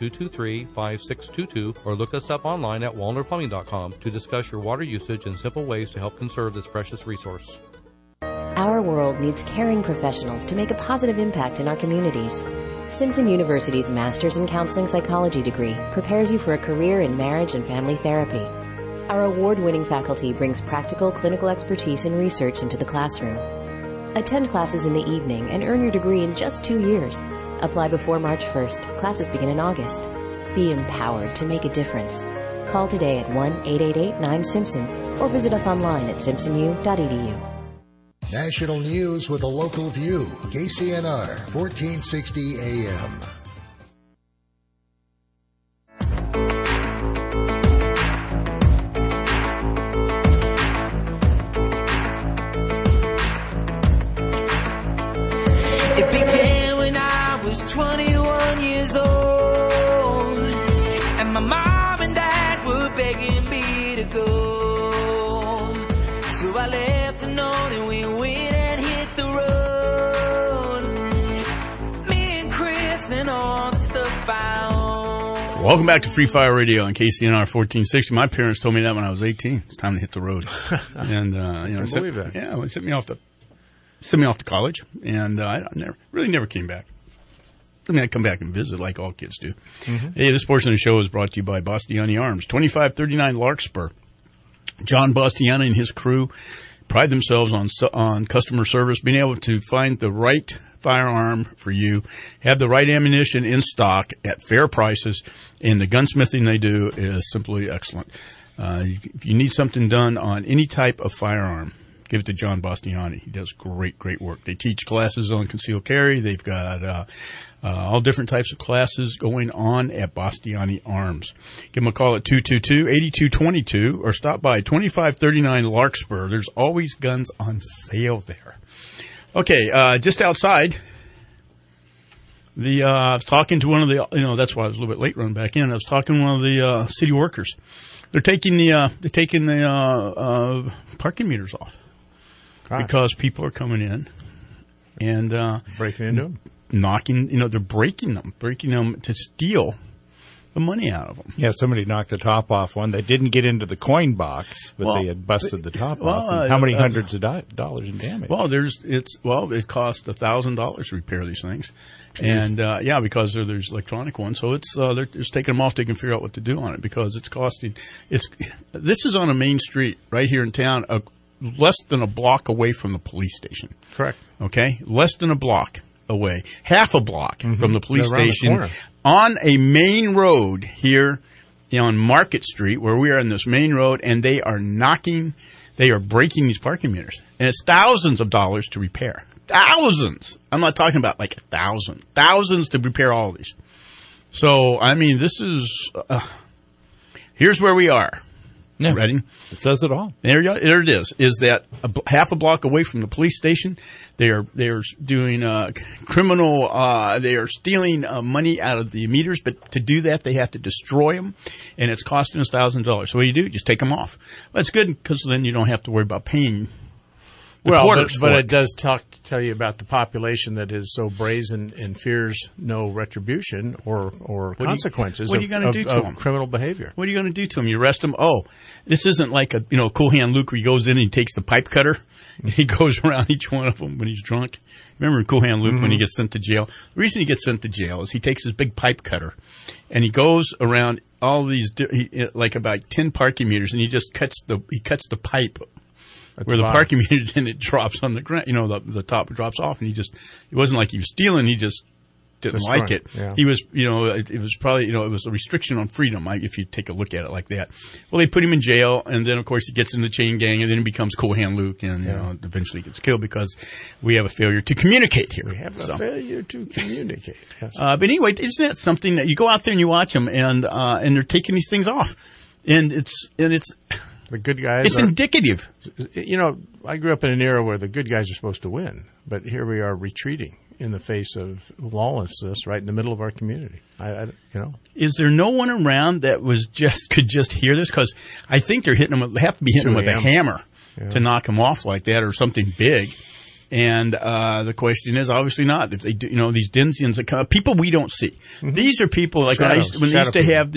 223-5622 or look us up online at wallnerplumbing.com to discuss your water usage and simple ways to help conserve this precious resource. Our world needs caring professionals to make a positive impact in our communities. Simpson University's Master's in Counseling Psychology degree prepares you for a career in marriage and family therapy. Our award-winning faculty brings practical clinical expertise and research into the classroom. Attend classes in the evening and earn your degree in just 2 years. Apply before March 1st. Classes begin in August. Be empowered to make a difference. Call today at 1-888-9-SIMPSON or visit us online at simpsonu.edu. National news with a local view. KCNR, 1460 AM. It began when I was 21 years old, and my mom and dad were begging me to go. So I left a note and we went and hit the road. Me and Chris and all the stuff I own. Welcome back to Free Fire Radio on KCNR 1460. My parents told me that when I was 18. It's time to hit the road. And, I believe that. Yeah, it sent me off to college, and I never came back. I mean, I come back and visit like all kids do. Mm-hmm. Hey, this portion of the show is brought to you by Bastiani Arms, 2539 Larkspur. John Bastiani and his crew pride themselves on customer service, being able to find the right firearm for you, have the right ammunition in stock at fair prices, and the gunsmithing they do is simply excellent. If you need something done on any type of firearm, give it to John Bastiani. He does great work. They teach classes on concealed carry. They've got all different types of classes going on at Bastiani Arms. Give them a call at 222-8222 or stop by 2539 Larkspur. There's always guns on sale there. Okay, just outside, I was talking to one of the, that's why I was a little bit late running back in. I was talking to one of the city workers. They're taking the parking meters off. Because people are coming in and breaking into them, knocking. They're breaking them to steal the money out of them. Yeah, somebody knocked the top off one. They didn't get into the coin box, but they had busted the top off. And how many hundreds of dollars in damage? Well, it cost $1,000 to repair these things, and because there's electronic ones, so they're just taking them off. They can figure out what to do on it because it's costing. This is on a main street right here in town. Less than a block away from the police station. Correct. Okay? Less than a block away. Half a block from the police station. On a main road here on Market Street, where we are in this main road, and they are breaking these parking meters. And it's thousands of dollars to repair. Thousands! I'm not talking about like 1,000. Thousands to repair all of these. So, I mean, this is, here's where we are. Yeah. Ready? It says it all. There it is. Is that half a block away from the police station? They are doing criminal. They are stealing money out of the meters, but to do that they have to destroy them, and it's costing us $1,000. So what do? You just take them off. Well, that's good because then you don't have to worry about paying. But it does tell you about the population that is so brazen and fears no retribution or consequences. What are you going to do to them? Criminal behavior. What are you going to do to them? You arrest them? Oh, this isn't like a Cool Hand Luke where he goes in and he takes the pipe cutter and he goes around each one of them when he's drunk. Remember Cool Hand Luke when he gets sent to jail? The reason he gets sent to jail is he takes his big pipe cutter and he goes around all these like about 10 parking meters and he just cuts the pipe. Where the parking meter and it drops on the ground, the top drops off, and it wasn't like he was stealing, he just didn't like it. Yeah. He was, it was probably, it was a restriction on freedom, if you take a look at it like that. Well, they put him in jail, and then, of course, he gets in the chain gang, and then he becomes Cool Hand Luke, and, eventually gets killed because we have a failure to communicate here. We have a failure to communicate. Yes. But anyway, isn't that something that you go out there and you watch them, and they're taking these things off, and it's the good guys. It's indicative. I grew up in an era where the good guys are supposed to win, but here we are retreating in the face of lawlessness right in the middle of our community. Is there no one around that could just hear this? Because I think they're hitting them. They have to be hitting them with a hammer to knock them off like that, or something big. And the question is, obviously not. If they do, these Denzians that come, people we don't see. Mm-hmm. These are people like when they used to have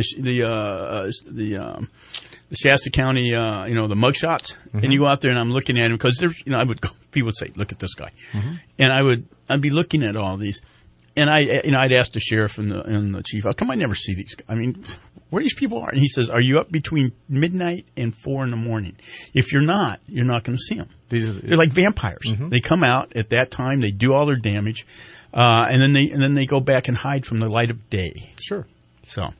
the Shasta County, the mugshots, and you go out there and I'm looking at them because there's, people would say, look at this guy. Mm-hmm. And I'd be looking at all these and I'd ask the sheriff and the chief, how come I never see these guys? I mean, where these people are? And he says, are you up between midnight and 4 a.m? If you're not going to see them. They're like vampires. Mm-hmm. They come out at that time, they do all their damage, and then they go back and hide from the light of day. Sure. So,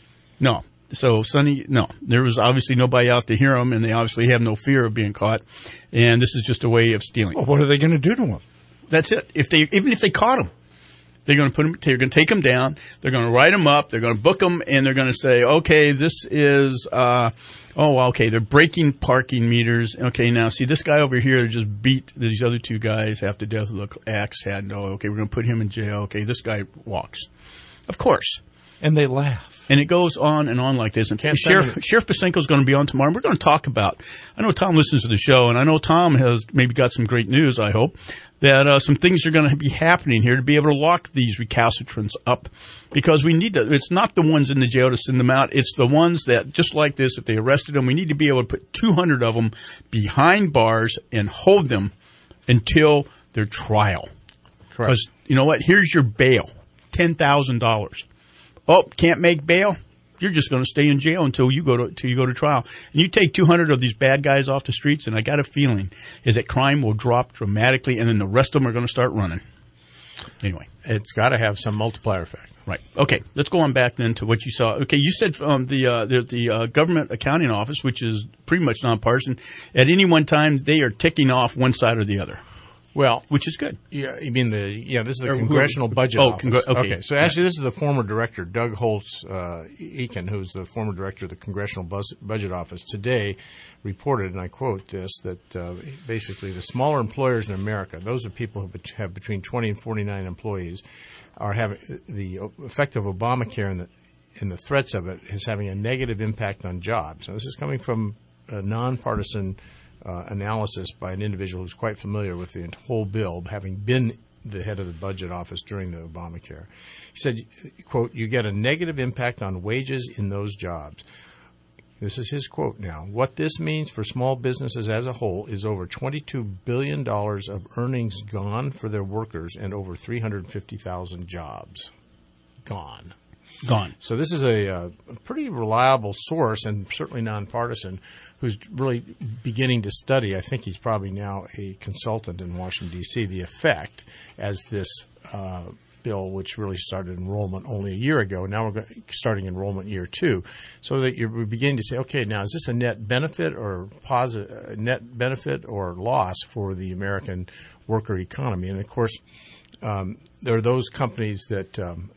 no. So, Sonny, no. There was obviously nobody out to hear them, and they obviously have no fear of being caught. And this is just a way of stealing. Well, what are they going to do to them? That's it. Even if they caught them, they're going to take them down. They're going to write them up. They're going to book them, and they're going to say, okay, this is, they're breaking parking meters. Okay, now see this guy over here just beat these other two guys half to death with an axe head. No, okay, we're going to put him in jail. Okay, this guy walks. Of course. And they laugh. And it goes on and on like this. And Sheriff Pasenko is going to be on tomorrow. And we're going to talk about, I know Tom listens to the show, and I know Tom has maybe got some great news, I hope, that some things are going to be happening here to be able to lock these recalcitrants up. Because we need to, it's not the ones in the jail to send them out. It's the ones that, just like this, if they arrested them, we need to be able to put 200 of them behind bars and hold them until their trial. Correct. Because, you know what, here's your bail, $10,000. Oh, can't make bail? You're just going to stay in jail until you go to trial. And you take 200 of these bad guys off the streets, and I got a feeling is that crime will drop dramatically, and then the rest of them are going to start running. Anyway, it's got to have some multiplier effect. Right. Okay. Let's go on back then to what you saw. Okay, you said the government accounting office, which is pretty much nonpartisan, at any one time they are ticking off one side or the other. Well, which is good. Yeah, you mean this is the Congressional Budget Office. Okay. So actually, this is the former director, Doug Holtz-Eakin, who's the former director of the Congressional Budget Office. Today, reported, and I quote this, that basically the smaller employers in America, those are people who have between 20 and 49 employees, are having the effect of Obamacare and the threats of it is having a negative impact on jobs. So this is coming from a nonpartisan analysis by an individual who's quite familiar with the whole bill, having been the head of the budget office during the Obamacare. He said, quote, "You get a negative impact on wages in those jobs." This is his quote now. "What this means for small businesses as a whole is over $22 billion of earnings gone for their workers and over 350,000 jobs gone." Gone. So this is a pretty reliable source, and certainly nonpartisan, who's really beginning to study. I think he's probably now a consultant in Washington, D.C., the effect as this bill, which really started enrollment only a year ago. Now we're starting enrollment year 2, so that you're beginning to say, okay, now is this a net benefit or loss for the American worker economy? And of course, there are those companies that.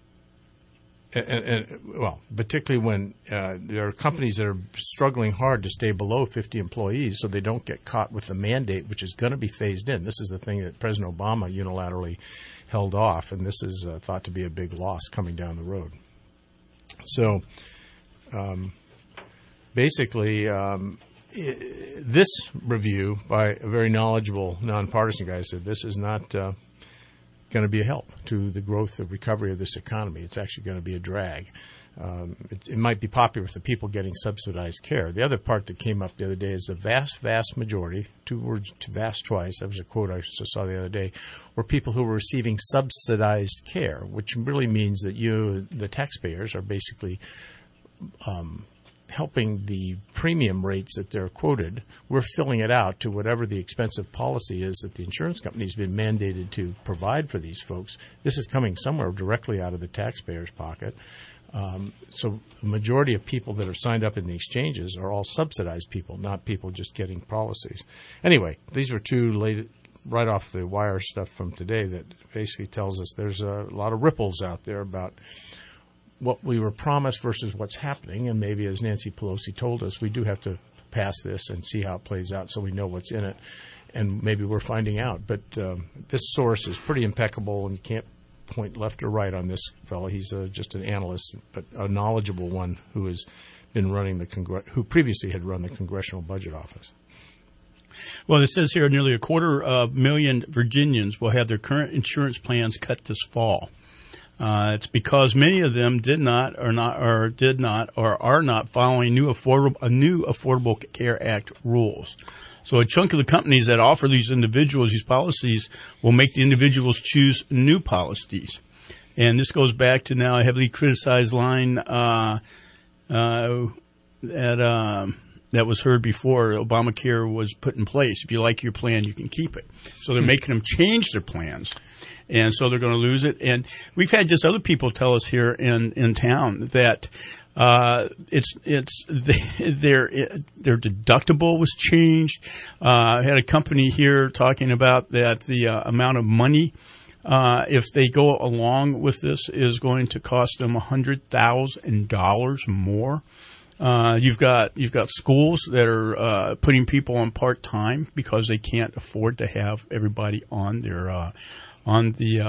Particularly when there are companies that are struggling hard to stay below 50 employees so they don't get caught with the mandate, which is going to be phased in. This is the thing that President Obama unilaterally held off, and this is thought to be a big loss coming down the road. So basically, this review by a very knowledgeable nonpartisan guy said this is not going to be a help to the growth and recovery of this economy. It's actually going to be a drag. It might be popular with the people getting subsidized care. The other part that came up the other day is the vast, vast majority, 2 words, to vast twice, that was a quote I saw the other day, were people who were receiving subsidized care, which really means that you, the taxpayers, are basically helping the premium rates that they're quoted. We're filling it out to whatever the expensive policy is that the insurance company's been mandated to provide for these folks. This is coming somewhere directly out of the taxpayer's pocket. So the majority of people that are signed up in the exchanges are all subsidized people, not people just getting policies. Anyway, these are 2 right off the wire stuff from today that basically tells us there's a lot of ripples out there about what we were promised versus what's happening. And maybe, as Nancy Pelosi told us, we do have to pass this and see how it plays out so we know what's in it. And maybe we're finding out. But this source is pretty impeccable, and you can't point left or right on this fellow. He's just an analyst, but a knowledgeable one who has been running who previously had run the Congressional Budget Office. Well, it says here nearly 250,000 Virginians will have their current insurance plans cut this fall. It's because many of them are not following new Affordable Care Act rules. So a chunk of the companies that offer these individuals these policies will make the individuals choose new policies. And this goes back to now a heavily criticized line that that was heard before Obamacare was put in place. If you like your plan, you can keep it. So they're making them change their plans. And so they're going to lose it. And we've had just other people tell us here in town that their deductible was changed. I had a company here talking about that the amount of money if they go along with this is going to cost them $100,000 more. You've got schools that are putting people on part-time because they can't afford to have everybody on their on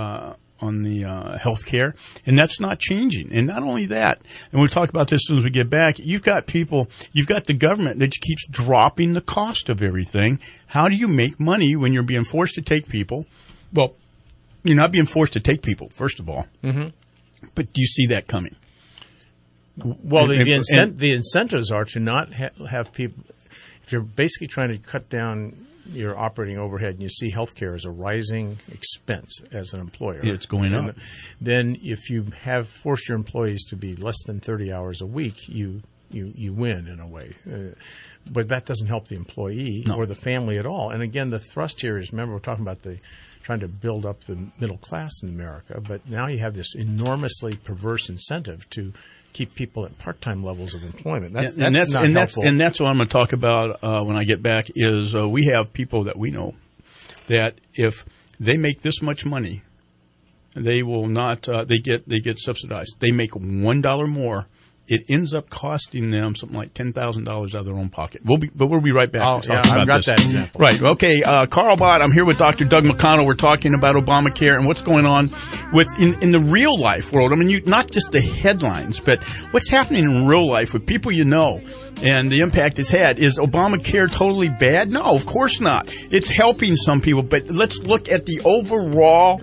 the health care, and that's not changing. And not only that, and we'll talk about this as soon as we get back, you've got the government that keeps dropping the cost of everything. How do you make money when you're being forced to take people? Well, you're not being forced to take people, first of all. Mm-hmm. But do you see that coming? Well, the incentives are to not have people. If you're basically trying to cut down your operating overhead and you see healthcare as a rising expense as an employer, it's going up. Then if you have forced your employees to be less than 30 hours a week, you win in a way. But that doesn't help the employee or the family at all. And again, the thrust here is, remember, we're talking about trying to build up the middle class in America, but now you have this enormously perverse incentive to keep people at part-time levels of employment. That's not helpful. And that's what I'm going to talk about when I get back is we have people that we know that if they make this much money, they will not they get subsidized. They make $1 more. It ends up costing them something like $10,000 out of their own pocket. We'll be right back. Oh, yeah, I've got that example. Right. Okay. Carl Bott, I'm here with Dr. Doug McConnell. We're talking about Obamacare and what's going on in the real life world. I mean, not just the headlines, but what's happening in real life with people you know and the impact it's had. Is Obamacare totally bad? No, of course not. It's helping some people, but let's look at the overall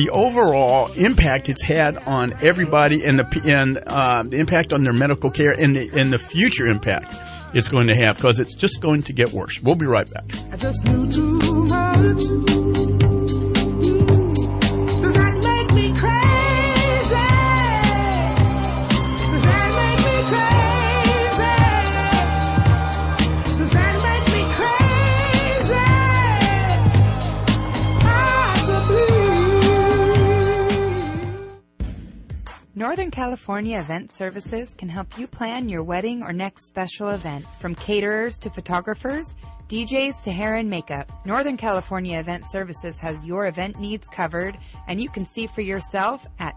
impact it's had on everybody and the impact on their medical care and the future impact it's going to have, because it's just going to get worse. We'll be right back. I just knew too much. Does that make me crazy? Does that make me crazy? Does that make me crazy? Northern California Event Services can help you plan your wedding or next special event. From caterers to photographers, DJs to hair and makeup, Northern California Event Services has your event needs covered, and you can see for yourself at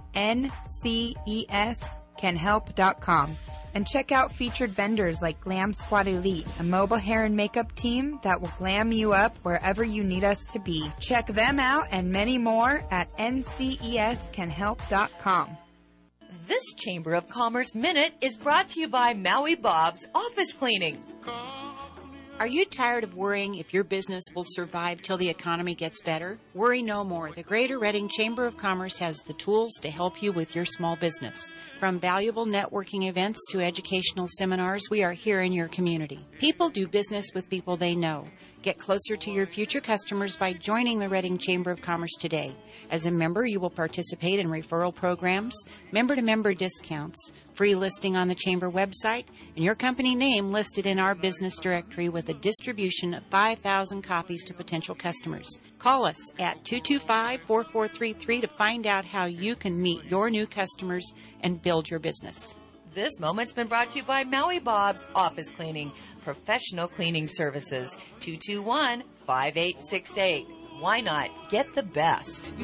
ncescanhelp.com. And check out featured vendors like Glam Squad Elite, a mobile hair and makeup team that will glam you up wherever you need us to be. Check them out and many more at ncescanhelp.com. This Chamber of Commerce Minute is brought to you by Maui Bob's Office Cleaning. Are you tired of worrying if your business will survive till the economy gets better? Worry no more. The Greater Reading Chamber of Commerce has the tools to help you with your small business. From valuable networking events to educational seminars, we are here in your community. People do business with people they know. Get closer to your future customers by joining the Reading Chamber of Commerce today. As a member, you will participate in referral programs, member-to-member discounts, free listing on the Chamber website, and your company name listed in our business directory with a distribution of 5,000 copies to potential customers. Call us at 225-4433 to find out how you can meet your new customers and build your business. This moment's been brought to you by Maui Bob's Office Cleaning, professional cleaning services, 221-5868. Why not get the best?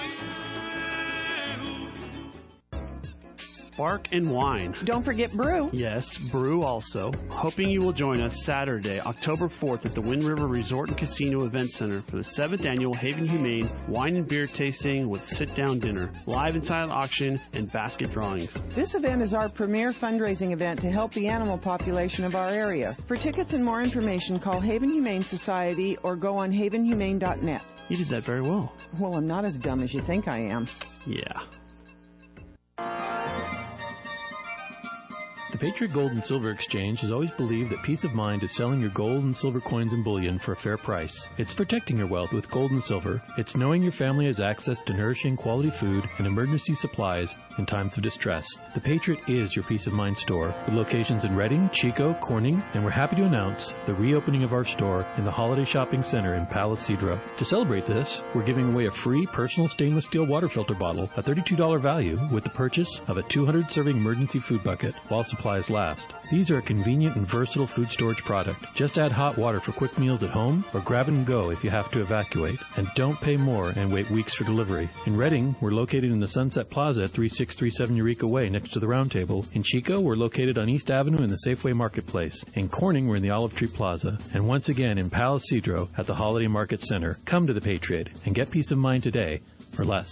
Bark and Wine. Don't forget brew. Yes, brew also. Hoping you will join us Saturday, October 4th at the Wind River Resort and Casino Event Center for the 7th Annual Haven Humane Wine and Beer Tasting with sit-down dinner, live and silent auction, and basket drawings. This event is our premier fundraising event to help the animal population of our area. For tickets and more information, call Haven Humane Society or go on havenhumane.net. You did that very well. Well, I'm not as dumb as you think I am. Yeah. The Patriot Gold and Silver Exchange has always believed that peace of mind is selling your gold and silver coins and bullion for a fair price. It's protecting your wealth with gold and silver. It's knowing your family has access to nourishing quality food and emergency supplies in times of distress. The Patriot is your peace of mind store with locations in Reading, Chico, Corning, and we're happy to announce the reopening of our store in the Holiday Shopping Center in Palo Cedro. To celebrate this, we're giving away a free personal stainless steel water filter bottle, a $32 value, with the purchase of a 200-serving emergency food bucket while supplies last. These are a convenient and versatile food storage product. Just add hot water for quick meals at home or grab and go if you have to evacuate. And don't pay more and wait weeks for delivery. In Reading, we're located in the Sunset Plaza at 3637 Eureka Way next to the Round Table. In Chico, we're located on East Avenue in the Safeway Marketplace. In Corning, we're in the Olive Tree Plaza. And once again in Palo Cedro at the Holiday Market Center. Come to the Patriot and get peace of mind today for less.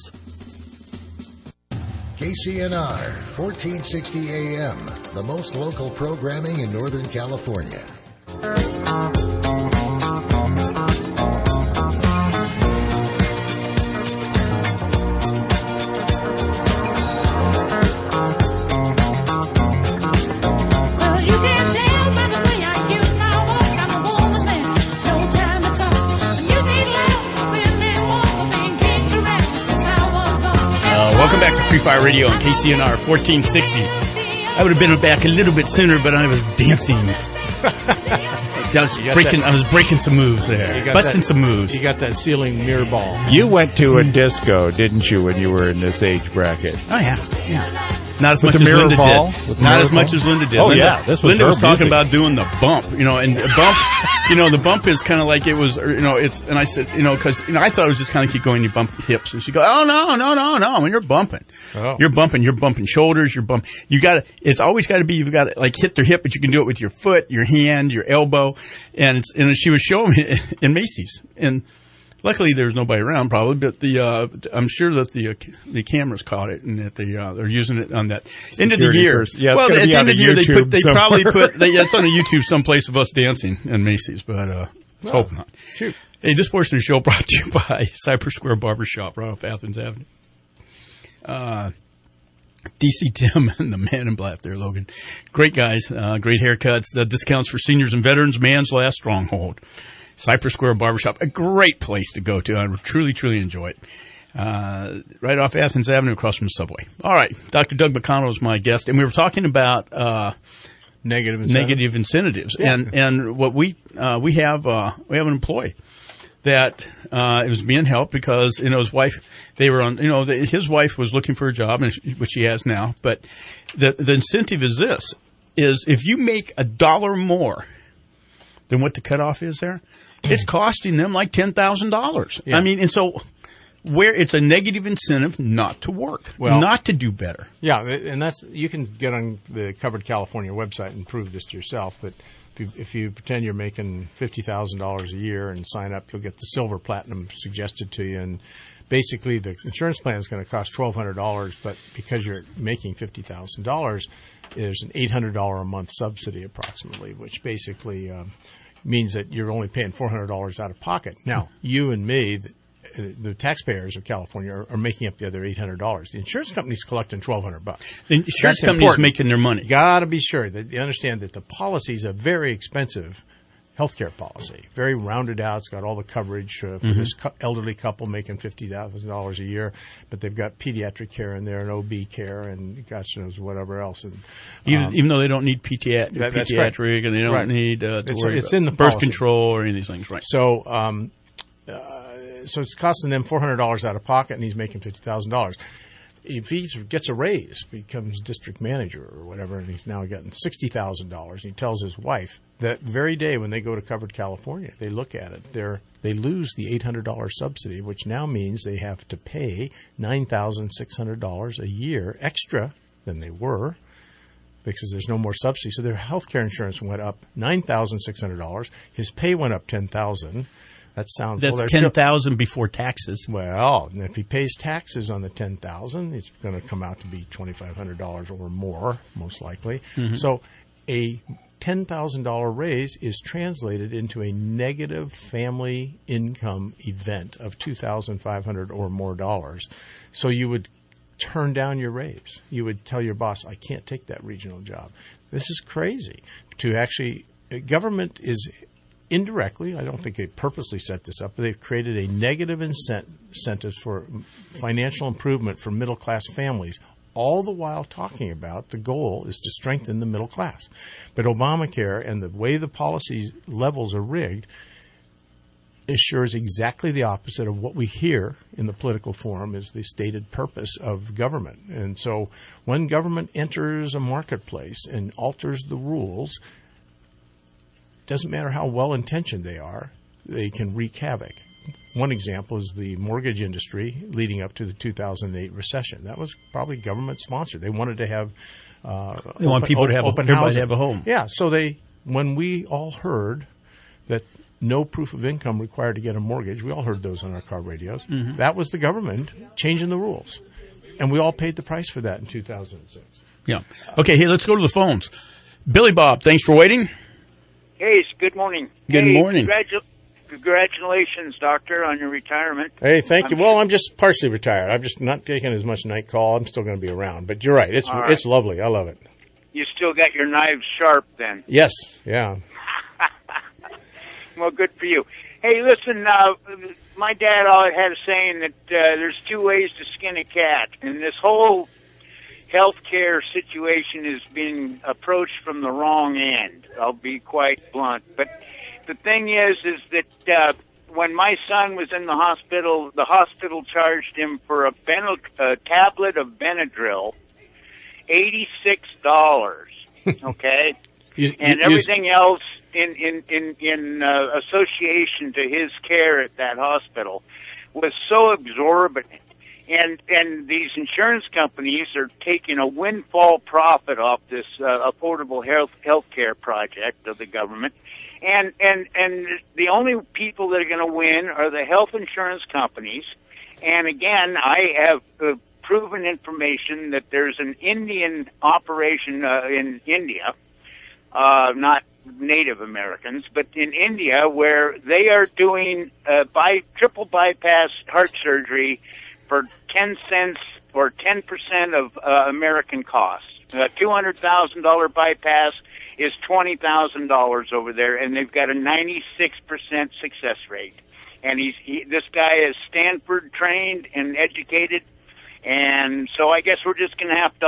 KCNR, 1460 AM, the most local programming in Northern California. Welcome back to Free Fire Radio on KCNR 1460. I would have been back a little bit sooner, but I was dancing. I was breaking some moves there. Busting some moves. You got that ceiling mirror ball. You went to a disco, didn't you, when you were in this age bracket? Oh, yeah. Not as much as Linda did. Not as much as Linda did. Oh, yeah. Linda was talking about doing the bump, and the bump, the bump is kind of like it was, it's, and I said, because, I thought it was just kind of keep going, you bump hips. And she goes, oh, no, when you're bumping. Oh. You're bumping shoulders, it's always got to be, you've got to, like, hit their hip, but you can do it with your foot, your hand, your elbow. And she was showing me in Macy's. And luckily, there's nobody around, probably, but I'm sure that the cameras caught it and that they're using it on that end of the year. Yeah, well, at the end of the year, they probably put it's on a YouTube someplace of us dancing in Macy's, but let's hope not. Shoot. Hey, this portion of the show brought to you by Cypress Square Barbershop, right off Athens Avenue. DC Tim and the Man in Black there, Logan. Great guys, great haircuts, discounts for seniors and veterans, man's last stronghold. Cypress Square Barbershop, a great place to go to. I truly, truly enjoy it. Right off Athens Avenue across from the subway. All right. Dr. Doug McConnell is my guest, and we were talking about negative incentives. Yeah. And what we have an employee that was being helped because, his wife, they were on, his wife was looking for a job, which she has now. But the incentive is this, is if you make $1 more than what the cutoff is there, it's costing them like $10,000. Yeah. I mean, and so where it's a negative incentive not to work, not to do better. Yeah, and you can get on the Covered California website and prove this to yourself, but if you pretend you're making $50,000 a year and sign up, you'll get the Silver Platinum suggested to you, and basically the insurance plan is going to cost $1,200, but because you're making $50,000, there's an $800 a month subsidy approximately, which basically means that you're only paying $400 out of pocket. Now, you and me, the taxpayers of California, are making up the other $800. The insurance company's collecting $1,200. The insurance company's making their money. Got to be sure that you understand that the policy is a very expensive healthcare policy, very rounded out. It's got all the coverage for this elderly couple making $50,000 a year, but they've got pediatric care in there and OB care and gosh knows whatever else. And even though they don't need pediatric right. and they don't need to worry it's about in the birth policy. Control or any of these things, right? So, so it's costing them $400 out of pocket, and he's making $50,000. If he gets a raise, becomes district manager or whatever, and he's now getting $60,000, and he tells his wife that very day when they go to Covered California, they look at it, they lose the $800 subsidy, which now means they have to pay $9,600 a year extra than they were because there's no more subsidy. So their health care insurance went up $9,600. His pay went up $10,000. That's $10,000 before taxes. Well, and if he pays taxes on the $10,000, it's going to come out to be $2,500 or more, most likely. Mm-hmm. So a $10,000 raise is translated into a negative family income event of $2,500 or more dollars. So you would turn down your raise. You would tell your boss, I can't take that regional job. This is crazy. To actually, government is indirectly, I don't think they purposely set this up, but they've created a negative incentives for financial improvement for middle-class families, all the while talking about the goal is to strengthen the middle class. But Obamacare and the way the policy levels are rigged assures exactly the opposite of what we hear in the political forum is the stated purpose of government. And so when government enters a marketplace and alters the rules, doesn't matter how well-intentioned they are, they can wreak havoc. One example is the mortgage industry leading up to the 2008 recession. That was probably government-sponsored. They wanted to have they want people to have everybody to have a home. Yeah, so when we all heard that no proof of income required to get a mortgage, we all heard those on our car radios. Mm-hmm. That was the government changing the rules. And we all paid the price for that in 2006. Yeah. Okay, hey, let's go to the phones. Billy Bob, thanks for waiting. Hey, good morning. Good morning. Congratulations, Doctor, on your retirement. Hey, thank you. Well, I'm just partially retired. I'm just not taking as much night call. I'm still going to be around. But you're right. It's lovely. I love it. You still got your knives sharp then? Yes. Yeah. Well, good for you. Hey, listen, my dad always had a saying that there's two ways to skin a cat, and this whole healthcare situation is being approached from the wrong end. I'll be quite blunt. But the thing is that when my son was in the hospital charged him for a tablet of Benadryl, $86. Okay, and everything else in association to his care at that hospital was so exorbitant. And these insurance companies are taking a windfall profit off this affordable healthcare project of the government. And the only people that are going to win are the health insurance companies. And again, I have proven information that there's an Indian operation in India, not Native Americans, but in India, where they are doing triple bypass heart surgery for 10 cents or 10% of American costs. A $200,000 bypass is $20,000 over there, and they've got a 96% success rate. And this guy is Stanford trained and educated, and so I guess we're just going to have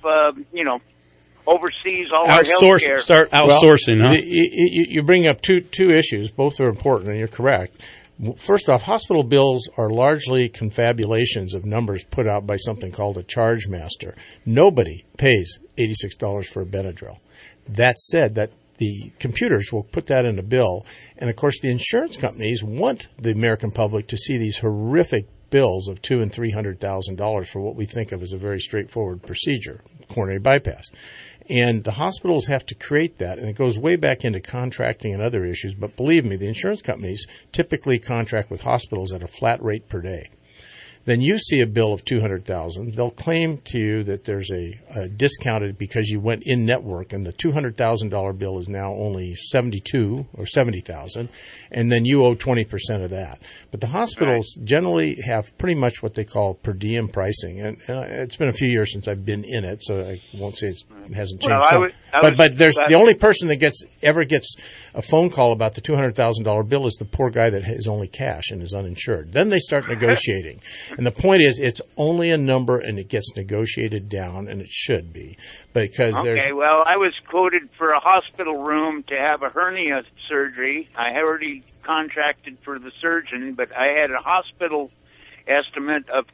to overseas all our health care. Start outsourcing, huh? You bring up two issues. Both are important, and you're correct. First off, hospital bills are largely confabulations of numbers put out by something called a charge master. Nobody pays $86 for a Benadryl. That said, that the computers will put that in a bill, and of course the insurance companies want the American public to see these horrific bills of $200,000 and $300,000 for what we think of as a very straightforward procedure, coronary bypass. And the hospitals have to create that, and it goes way back into contracting and other issues. But believe me, the insurance companies typically contract with hospitals at a flat rate per day. Then you see a bill of $200,000. They'll claim to you that there's a discounted because you went in network, and the $200,000 bill is now only $72,000 or $70,000, and then you owe 20% of that. But the hospitals generally have pretty much what they call per diem pricing, and it's been a few years since I've been in it, so I won't say it hasn't changed. But there's the only person that ever gets a phone call about the $200,000 bill is the poor guy that has only cash and is uninsured. Then they start negotiating. And the point is, it's only a number, and it gets negotiated down, and it should be. Because well, I was quoted for a hospital room to have a hernia surgery. I had already contracted for the surgeon, but I had a hospital estimate of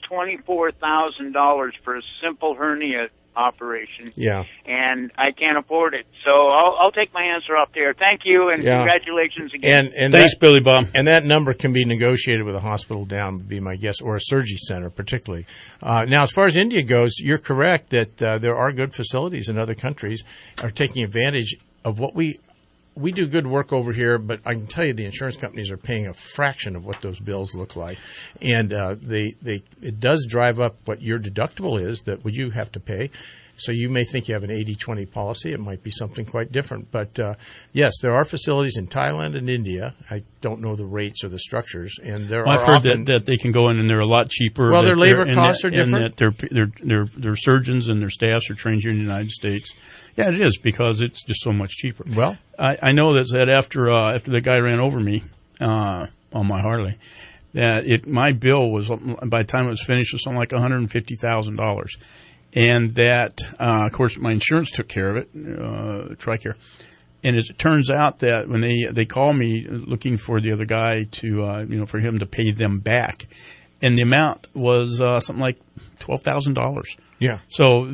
$24,000 for a simple hernia operation. Yeah. And I can't afford it. So I'll take my answer off there. Thank you, and congratulations again. And thanks, Billy Bob. And that number can be negotiated with a hospital down, would be my guess, or a surgery center particularly. Now, as far as India goes, you're correct that there are good facilities in other countries are taking advantage of what we do good work over here, but I can tell you the insurance companies are paying a fraction of what those bills look like. And it does drive up what your deductible is that you have to pay. So you may think you have an 80-20 policy. It might be something quite different. But, yes, there are facilities in Thailand and India. I don't know the rates or the structures. And there are I've heard that they can go in and they're a lot cheaper. Well, their labor costs are different. And that their surgeons and their staffs are trained here in the United States. Yeah, it is, because it's just so much cheaper. Well, I know that after the guy ran over me on my Harley, that my bill was, by the time it was finished, was something like $150,000. And that, of course, my insurance took care of it, TRICARE. And it turns out that when they call me looking for the other guy to, for him to pay them back, and the amount was something like $12,000. Yeah. So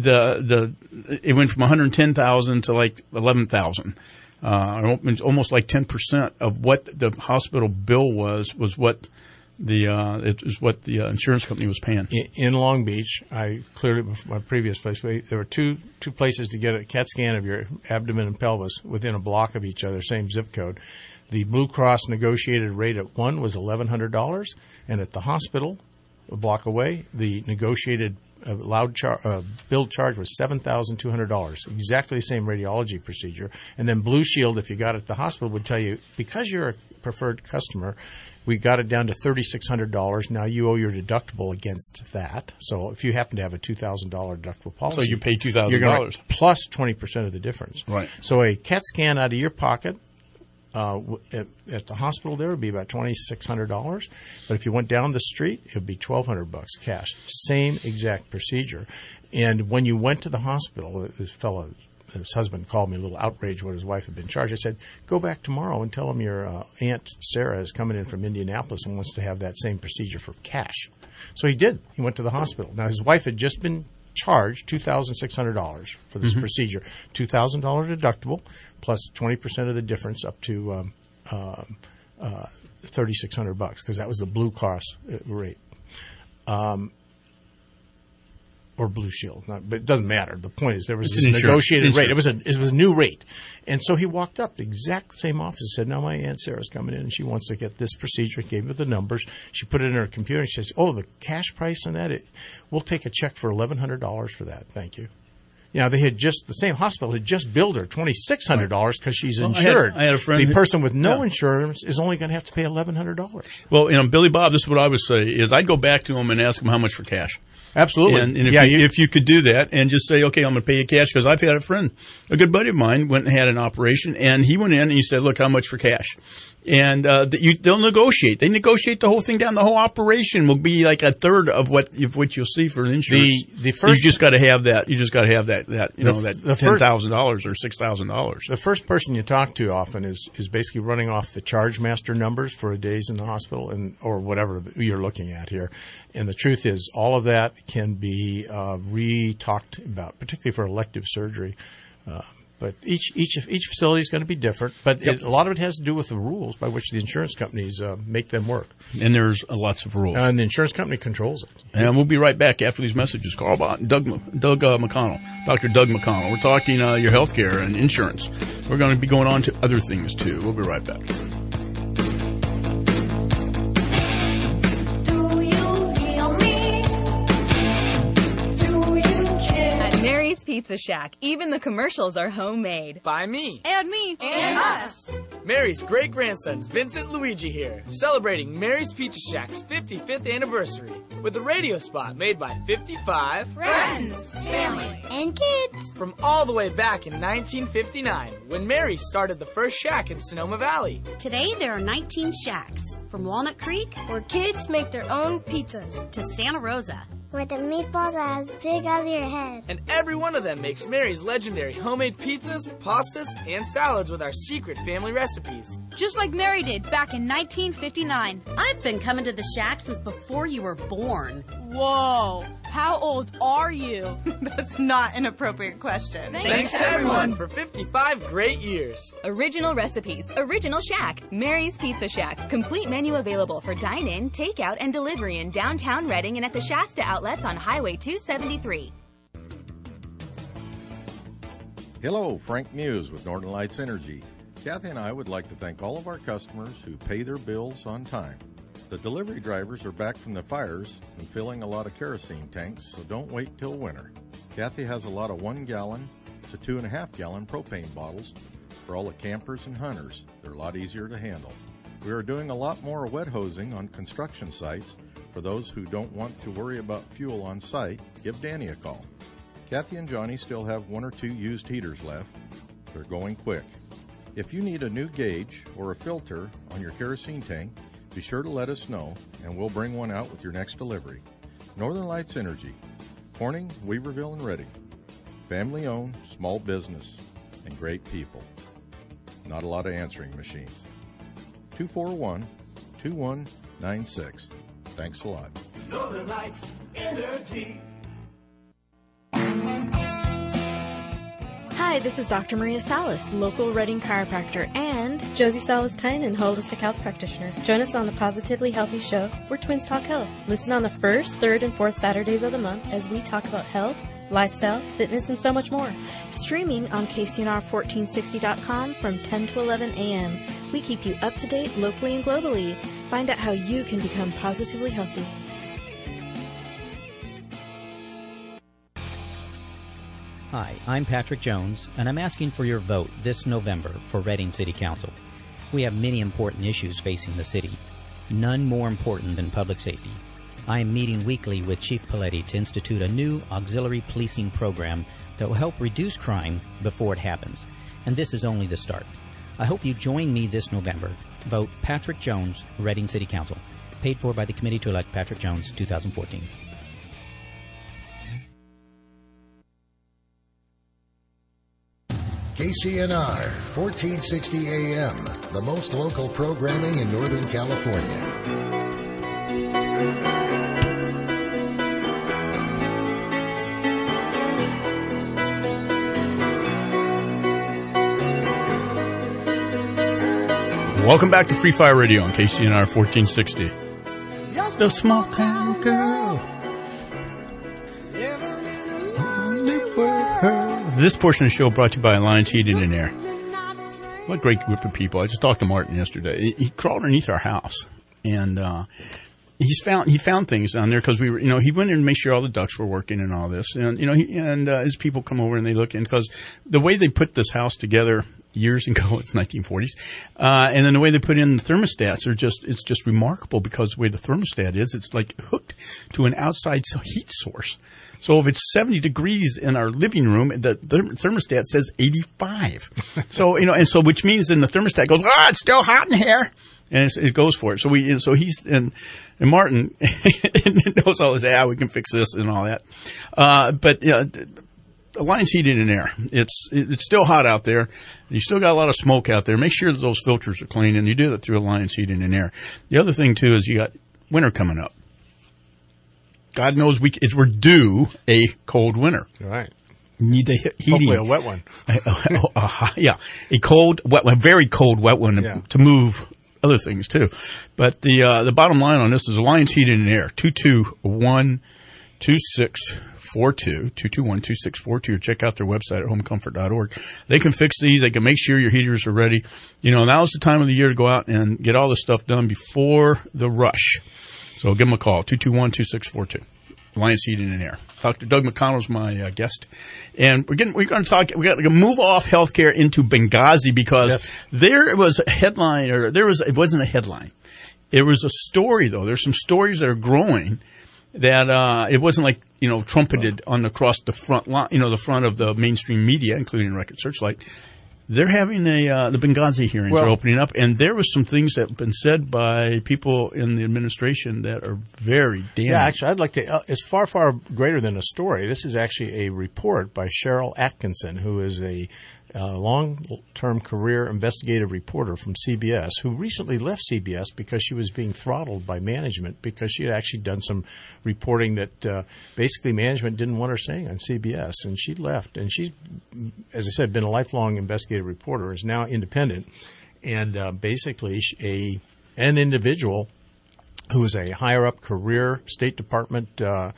it went from $110,000 to like $11,000. Almost like 10% of what the hospital bill was what the insurance company was paying. In Long Beach, I clearly, my previous place, there were two places to get a CAT scan of your abdomen and pelvis within a block of each other, same zip code. The Blue Cross negotiated rate at one was $1,100, and at the hospital, a block away, the negotiated billed charge was $7,200. Exactly the same radiology procedure. And then Blue Shield, if you got it at the hospital, would tell you, because you're a preferred customer, we got it down to $3,600. Now you owe your deductible against that. So if you happen to have a $2,000 deductible policy, so you pay $2,000. You're going to plus 20% of the difference. Right. So a CAT scan out of your pocket at the hospital there would be about $2,600, but if you went down the street, it would be $1,200 cash. Same exact procedure. And when you went to the hospital, his husband called me a little outraged what his wife had been charged. I said, go back tomorrow and tell him your Aunt Sarah is coming in from Indianapolis and wants to have that same procedure for cash. So he did. He went to the hospital. Now, his wife had just been charged $2,600 for this procedure. $2,000 deductible plus 20% of the difference up to $3,600 because that was the Blue Cross rate. Or Blue Shield, but it doesn't matter. The point is there was this negotiated rate. It was a new rate, and so he walked up to the exact same office and said, "Now my Aunt Sarah's coming in, and she wants to get this procedure." He gave her the numbers. She put it in her computer. And she says, "Oh, the cash price on that, we'll take a check for $1,100 for that. Thank you." You know, the same hospital had just billed her $2,600 because she's insured. I had a friend. The person with no insurance is only going to have to pay $1,100. Well, Billy Bob, this is what I would say is I'd go back to him and ask him how much for cash. Absolutely. And if you could do that and just say, okay, I'm going to pay you cash, because I've had a good buddy of mine went and had an operation, and he went in and he said, look, how much for cash? And they'll negotiate. They negotiate the whole thing down. The whole operation will be like a third of what you'll see for insurance. You just got to have that. You just got to have that $10,000 or $6,000. The first person you talk to often is basically running off the charge master numbers for a days in the hospital or whatever you're looking at here. And the truth is, all of that can be re-talked about, particularly for elective surgery. But each facility is going to be different. But a lot of it has to do with the rules by which the insurance companies make them work. And there's lots of rules. And the insurance company controls it. And we'll be right back after these messages. Carl Bott, Doug McConnell, Dr. Doug McConnell. We're talking your health care and insurance. We're going to be going on to other things, too. We'll be right back. Mary's Pizza Shack. Even the commercials are homemade. By me. And me. And us. Mary's great-grandsons, Vincent and Luigi here, celebrating Mary's Pizza Shack's 55th anniversary with a radio spot made by 55 friends, family, and kids from all the way back in 1959 when Mary started the first shack in Sonoma Valley. Today there are 19 shacks, from Walnut Creek, where kids make their own pizzas, to Santa Rosa, where the meatballs are as big as your head. And every one of them makes Mary's legendary homemade pizzas, pastas, and salads with our secret family recipes. Just like Mary did back in 1959. I've been coming to the shack since before you were born. Whoa, how old are you? That's not an appropriate question. Thanks to everyone for 55 great years. Original recipes, original shack, Mary's Pizza Shack. Complete menu available for dine-in, takeout, and delivery in downtown Reading and at the Shasta outlets on Highway 273. Hello, Frank Muse with Northern Lights Energy. Kathy and I would like to thank all of our customers who pay their bills on time. The delivery drivers are back from the fires and filling a lot of kerosene tanks, so don't wait till winter. Kathy has a lot of 1 gallon to 2.5 gallon propane bottles for all the campers and hunters. They're a lot easier to handle. We are doing a lot more wet hosing on construction sites. For those who don't want to worry about fuel on site, give Danny a call. Kathy and Johnny still have 1 or 2 used heaters left. They're going quick. If you need a new gauge or a filter on your kerosene tank, be sure to let us know, and we'll bring one out with your next delivery. Northern Lights Energy, Corning, Weaverville, and Reading. Family-owned, small business, and great people. Not a lot of answering machines. 241-2196. Thanks a lot. Northern Lights Energy. Hi, this is Dr. Maria Salas, local Reading chiropractor, and Josie Salas-Tynan, holistic health practitioner. Join us on the Positively Healthy Show, where twins talk health. Listen on the 1st, 3rd, and 4th Saturdays of the month as we talk about health, lifestyle, fitness, and so much more. Streaming on KCNR1460.com from 10 to 11 a.m. We keep you up to date locally and globally. Find out how you can become positively healthy. Hi, I'm Patrick Jones, and I'm asking for your vote this November for Reading City Council. We have many important issues facing the city, none more important than public safety. I am meeting weekly with Chief Paletti to institute a new auxiliary policing program that will help reduce crime before it happens, and this is only the start. I hope you join me this November. Vote Patrick Jones, Reading City Council. Paid for by the Committee to Elect Patrick Jones, 2014. KCNR, 1460 AM, the most local programming in Northern California. Welcome back to Free Fire Radio on KCNR 1460. The small town girl. This portion of the show brought to you by Alliance Heating and Air. What a great group of people. I just talked to Martin yesterday. He crawled underneath our house, and he found things down there because we were, he went in and made sure all the ducts were working and all this, and his people come over and they look in because the way they put this house together years ago, it's 1940s, and then the way they put in the thermostats it's just remarkable because the way the thermostat is, it's like hooked to an outside heat source. So if it's 70 degrees in our living room, the thermostat says 85. So, and so which means then the thermostat goes, it's still hot in here. And it goes for it. So he's, and Martin knows all this, we can fix this and all that. But Alliance Heating and Air, it's still hot out there. You still got a lot of smoke out there. Make sure that those filters are clean, and you do that through Alliance Heating and Air. The other thing too is you got winter coming up. God knows we're due a cold winter. Right. Need the heating. Hopefully a wet one. Yeah. A very cold, wet one to move other things too. But the bottom line on this is Alliance Heating and Air, 221-2642. Check out their website at homecomfort.org. They can fix these. They can make sure your heaters are ready. Now's the time of the year to go out and get all this stuff done before the rush. So give them a call, 221-2642. Alliance Heating and Air. Dr. Doug McConnell's my guest. And we're going to talk, we got to move off healthcare into Benghazi because there was a headline, it wasn't a headline. It was a story though. There's some stories that are growing that, it wasn't like, trumpeted across the front line, the front of the mainstream media, including Record Searchlight. They're having the Benghazi hearings are opening up, and there was some things that have been said by people in the administration that are very damning. Yeah, actually, I'd like to. It's far, far greater than a story. This is actually a report by Cheryl Atkinson, who is a long-term career investigative reporter from CBS, who recently left CBS because she was being throttled by management because she had actually done some reporting that basically management didn't want her saying on CBS, and she left. And she, as I said, been a lifelong investigative reporter, is now independent, and basically an individual who is a higher-up career State Department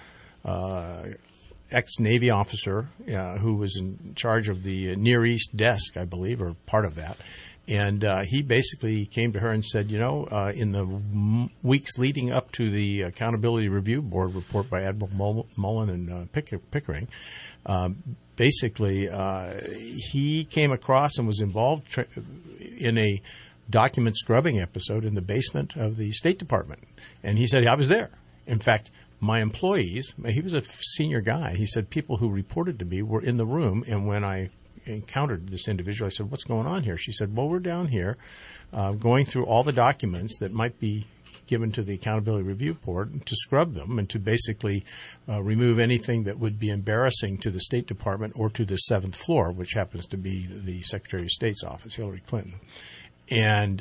ex-Navy officer who was in charge of the Near East desk, I believe, or part of that, And he basically came to her and said, in the weeks leading up to the Accountability Review Board report by Admiral Mullen and Pickering, basically he came across and was involved in a document scrubbing episode in the basement of the State Department. And he said, I was there. In fact, my employees, he was a senior guy, he said people who reported to me were in the room, and when I encountered this individual, I said, what's going on here? She said, well, we're down here going through all the documents that might be given to the Accountability Review Board to scrub them and to basically remove anything that would be embarrassing to the State Department or to the 7th floor, which happens to be the Secretary of State's office, Hillary Clinton. And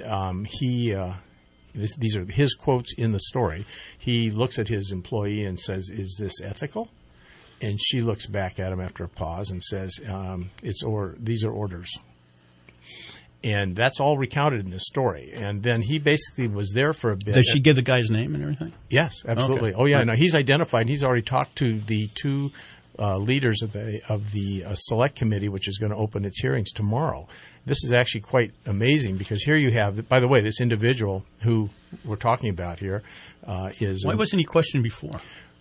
these are his quotes in the story. He looks at his employee and says, is this ethical? And she looks back at him after a pause and says, these are orders. And that's all recounted in this story. And then he basically was there for a bit. Does she give the guy's name and everything? Yes, absolutely. Okay. Oh, yeah. No, he's identified. He's already talked to the two leaders of the select committee, which is going to open its hearings tomorrow. This is actually quite amazing because here you have, by the way, this individual who we're talking about here is. Why wasn't he questioned before?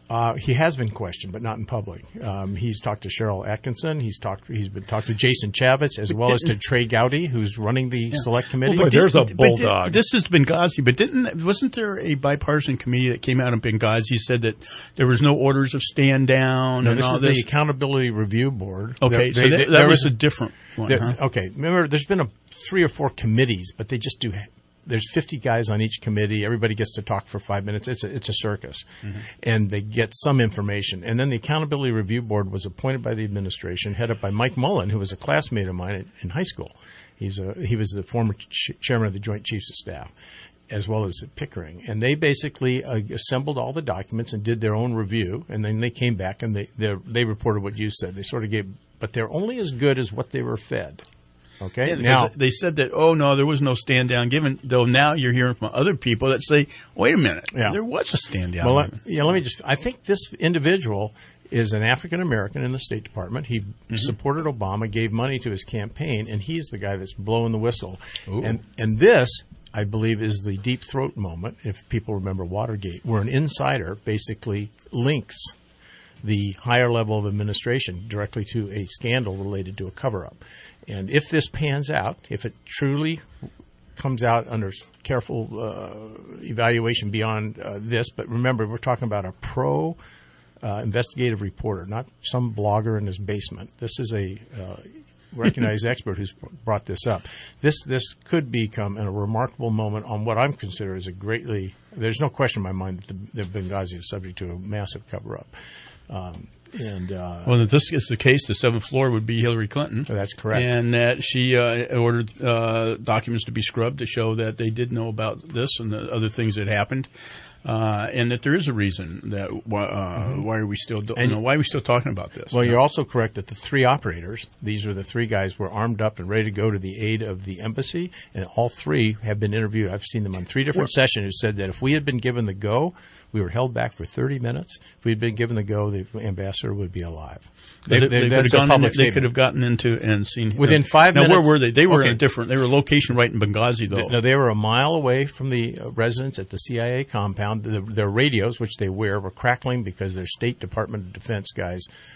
He has been questioned, but not in public. He's talked to Cheryl Atkinson. He's been talked to Jason Chavez as well as to Trey Gowdy, who's running the select committee. Well, there's a bulldog. This is Benghazi, but wasn't there a bipartisan committee that came out in Benghazi said that there was no orders of stand down and all this? This is the Accountability Review Board. Okay, so that was a different one. Huh? Okay, remember, there's been 3 or 4 committees, but they just do. There's 50 guys on each committee. Everybody gets to talk for 5 minutes. It's a circus. Mm-hmm. And they get some information. And then the Accountability Review Board was appointed by the administration, headed up by Mike Mullen, who was a classmate of mine in high school. He was the former chairman of the Joint Chiefs of Staff, as well as Pickering. And they basically assembled all the documents and did their own review. And then they came back and they reported what you said. They sort of gave, but they're only as good as what they were fed. Okay. Yeah, now they said that, no, there was no stand down given, though now you're hearing from other people that say, wait a minute, there was a stand down. Well, I think this individual is an African American in the State Department. He supported Obama, gave money to his campaign, and he's the guy that's blowing the whistle. Ooh. And this, I believe, is the deep throat moment, if people remember Watergate, where an insider basically links the higher level of administration directly to a scandal related to a cover-up. And if this pans out, if it truly comes out under careful evaluation beyond this, but remember, we're talking about a investigative reporter, not some blogger in his basement. This is a recognized expert who's brought this up. This could become a remarkable moment on what I'm considering as there's no question in my mind that Benghazi is subject to a massive cover-up. Well, if this is the case, the 7th floor would be Hillary Clinton. So that's correct. And that she ordered documents to be scrubbed to show that they did know about this and the other things that happened. And that there is a reason that why are we still why are we still talking about this? Well, you're also correct that the 3 operators, these are the 3 guys, were armed up and ready to go to the aid of the embassy, and all 3 have been interviewed. I've seen them on 3 different sessions who said that if we had been given the go, we were held back for 30 minutes. If we had been given the go, the ambassador would be alive. They could have gotten into and seen within 5 minutes. Now, where were they? They were in a different. They were location right in Benghazi, though. No, they were a mile away from the residence at the CIA compound. Their radios, which they wear, were crackling because their State Department of Defense guys,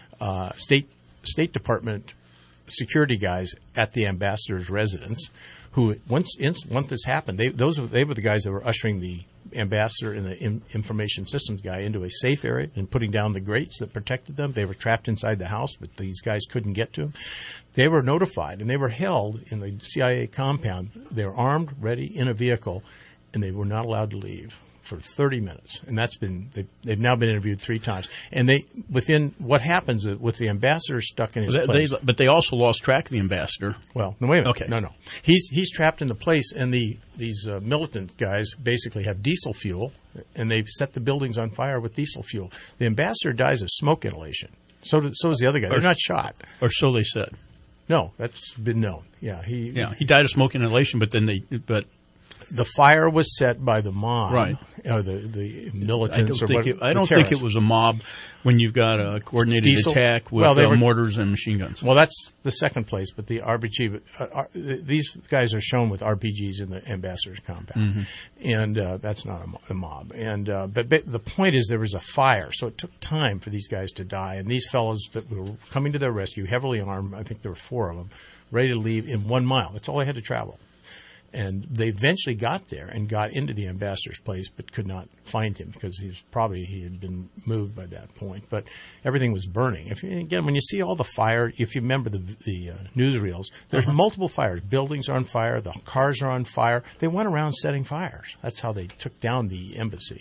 State Department security guys at the ambassador's residence, who once this happened, they were the guys that were ushering the ambassador and the information systems guy into a safe area and putting down the grates that protected them. They were trapped inside the house, but these guys couldn't get to them. They were notified, and they were held in the CIA compound. They were armed, ready, in a vehicle, and they were not allowed to leave for 30 minutes. And they've now been interviewed 3 times. And what happens with the ambassador stuck in his place. But they also lost track of the ambassador. Well, no, wait a minute. Okay. No. He's trapped in the place, and these militant guys basically have diesel fuel, and they've set the buildings on fire with diesel fuel. The ambassador dies of smoke inhalation. So does the other guy. They're not shot. Or so they said. No, that's been known. Yeah, he died of smoke inhalation, but then The fire was set by the mob, right? The militants. I don't think it was a mob when you've got a coordinated attack with mortars and machine guns. Well, that's the second place, but the RPG. These guys are shown with RPGs in the ambassador's compound, and that's not a mob. And but the point is, there was a fire, so it took time for these guys to die. And these fellows that were coming to their rescue, heavily armed, I think there were 4 of them, ready to leave in 1 mile. That's all they had to travel. And they eventually got there and got into the ambassador's place, but could not find him because he had been moved by that point. But everything was burning. When you see all the fire, if you remember the newsreels, there's multiple fires. Buildings are on fire. The cars are on fire. They went around setting fires. That's how they took down the embassy,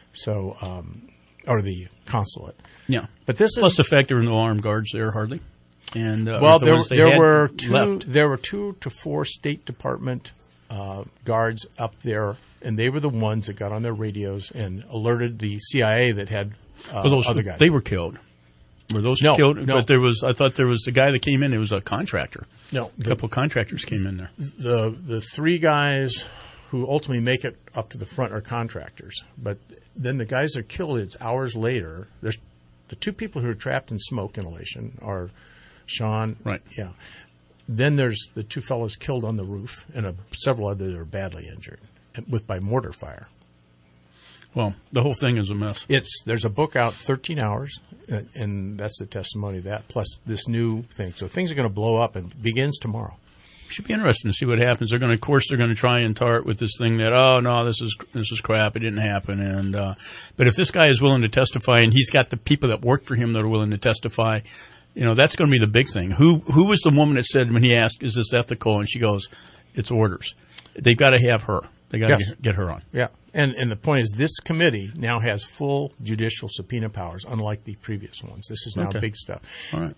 or the consulate. Yeah, but plus the fact there were no armed guards there hardly. And there were 2 to 4 State Department guards up there, and they were the ones that got on their radios and alerted the CIA that had other guys. They were killed. Were those killed? No. But I thought there was the guy that came in. It was a contractor. No, a couple of contractors came in there. The 3 guys who ultimately make it up to the front are contractors, but then the guys that are killed, it's hours later. There's the 2 people who are trapped in smoke inhalation are Sean. Right. Yeah. Then there's the 2 fellows killed on the roof, and several others that are badly injured by mortar fire. Well, the whole thing is a mess. There's a book out, 13 Hours, and that's the testimony of that, plus this new thing. So things are going to blow up, and it begins tomorrow. Should be interesting to see what happens. They're going to try and tar it with this thing that, oh no, this is crap. It didn't happen. And but if this guy is willing to testify, and he's got the people that work for him that are willing to testify, that's going to be the big thing. Who was the woman that said when he asked, "Is this ethical?" and she goes, "It's orders." They've got to have her. They got to get her on. Yeah, and the point is, this committee now has full judicial subpoena powers, unlike the previous ones. This is now big stuff. All right,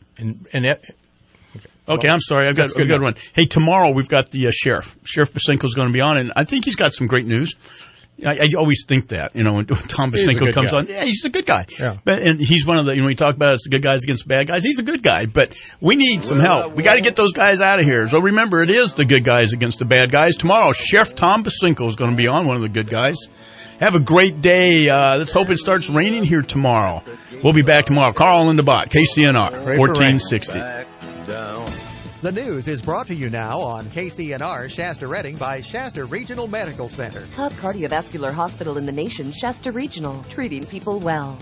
Okay, I'm sorry. I've got to run. Hey, tomorrow we've got the sheriff. Sheriff Basinko's going to be on, and I think he's got some great news. I always think that, when Tom Basinko comes on, he's a good guy. Yeah. And he's one of the, we talk about it's the good guys against the bad guys. He's a good guy, but we need some help. We got to get those guys out of here. So remember, it is the good guys against the bad guys. Tomorrow, Sheriff Tom Basinko is going to be on, one of the good guys. Have a great day. Let's hope it starts raining here tomorrow. We'll be back tomorrow. Carl and the Bot, KCNR, 1460. The news is brought to you now on KCNR Shasta Redding by Shasta Regional Medical Center. Top cardiovascular hospital in the nation, Shasta Regional, treating people well.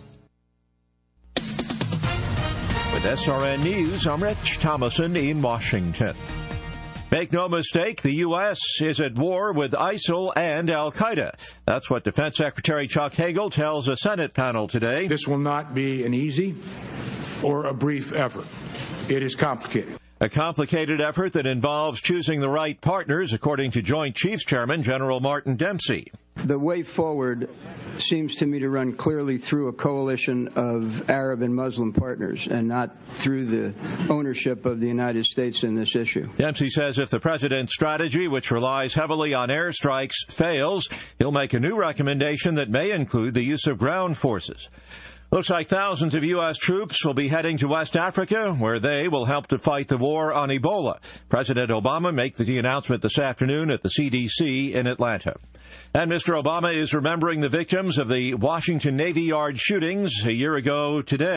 With SRN News, I'm Rich Thomason in Washington. Make no mistake, the U.S. is at war with ISIL and al-Qaeda. That's what Defense Secretary Chuck Hagel tells a Senate panel today. This will not be an easy or a brief effort. It is complicated. A complicated effort that involves choosing the right partners, according to Joint Chiefs Chairman General Martin Dempsey. The way forward seems to me to run clearly through a coalition of Arab and Muslim partners and not through the ownership of the United States in this issue. Dempsey says if the president's strategy, which relies heavily on airstrikes, fails, he'll make a new recommendation that may include the use of ground forces. Looks like thousands of U.S. troops will be heading to West Africa, where they will help to fight the war on Ebola. President Obama made the announcement this afternoon at the CDC in Atlanta. And Mr. Obama is remembering the victims of the Washington Navy Yard shootings a year ago today.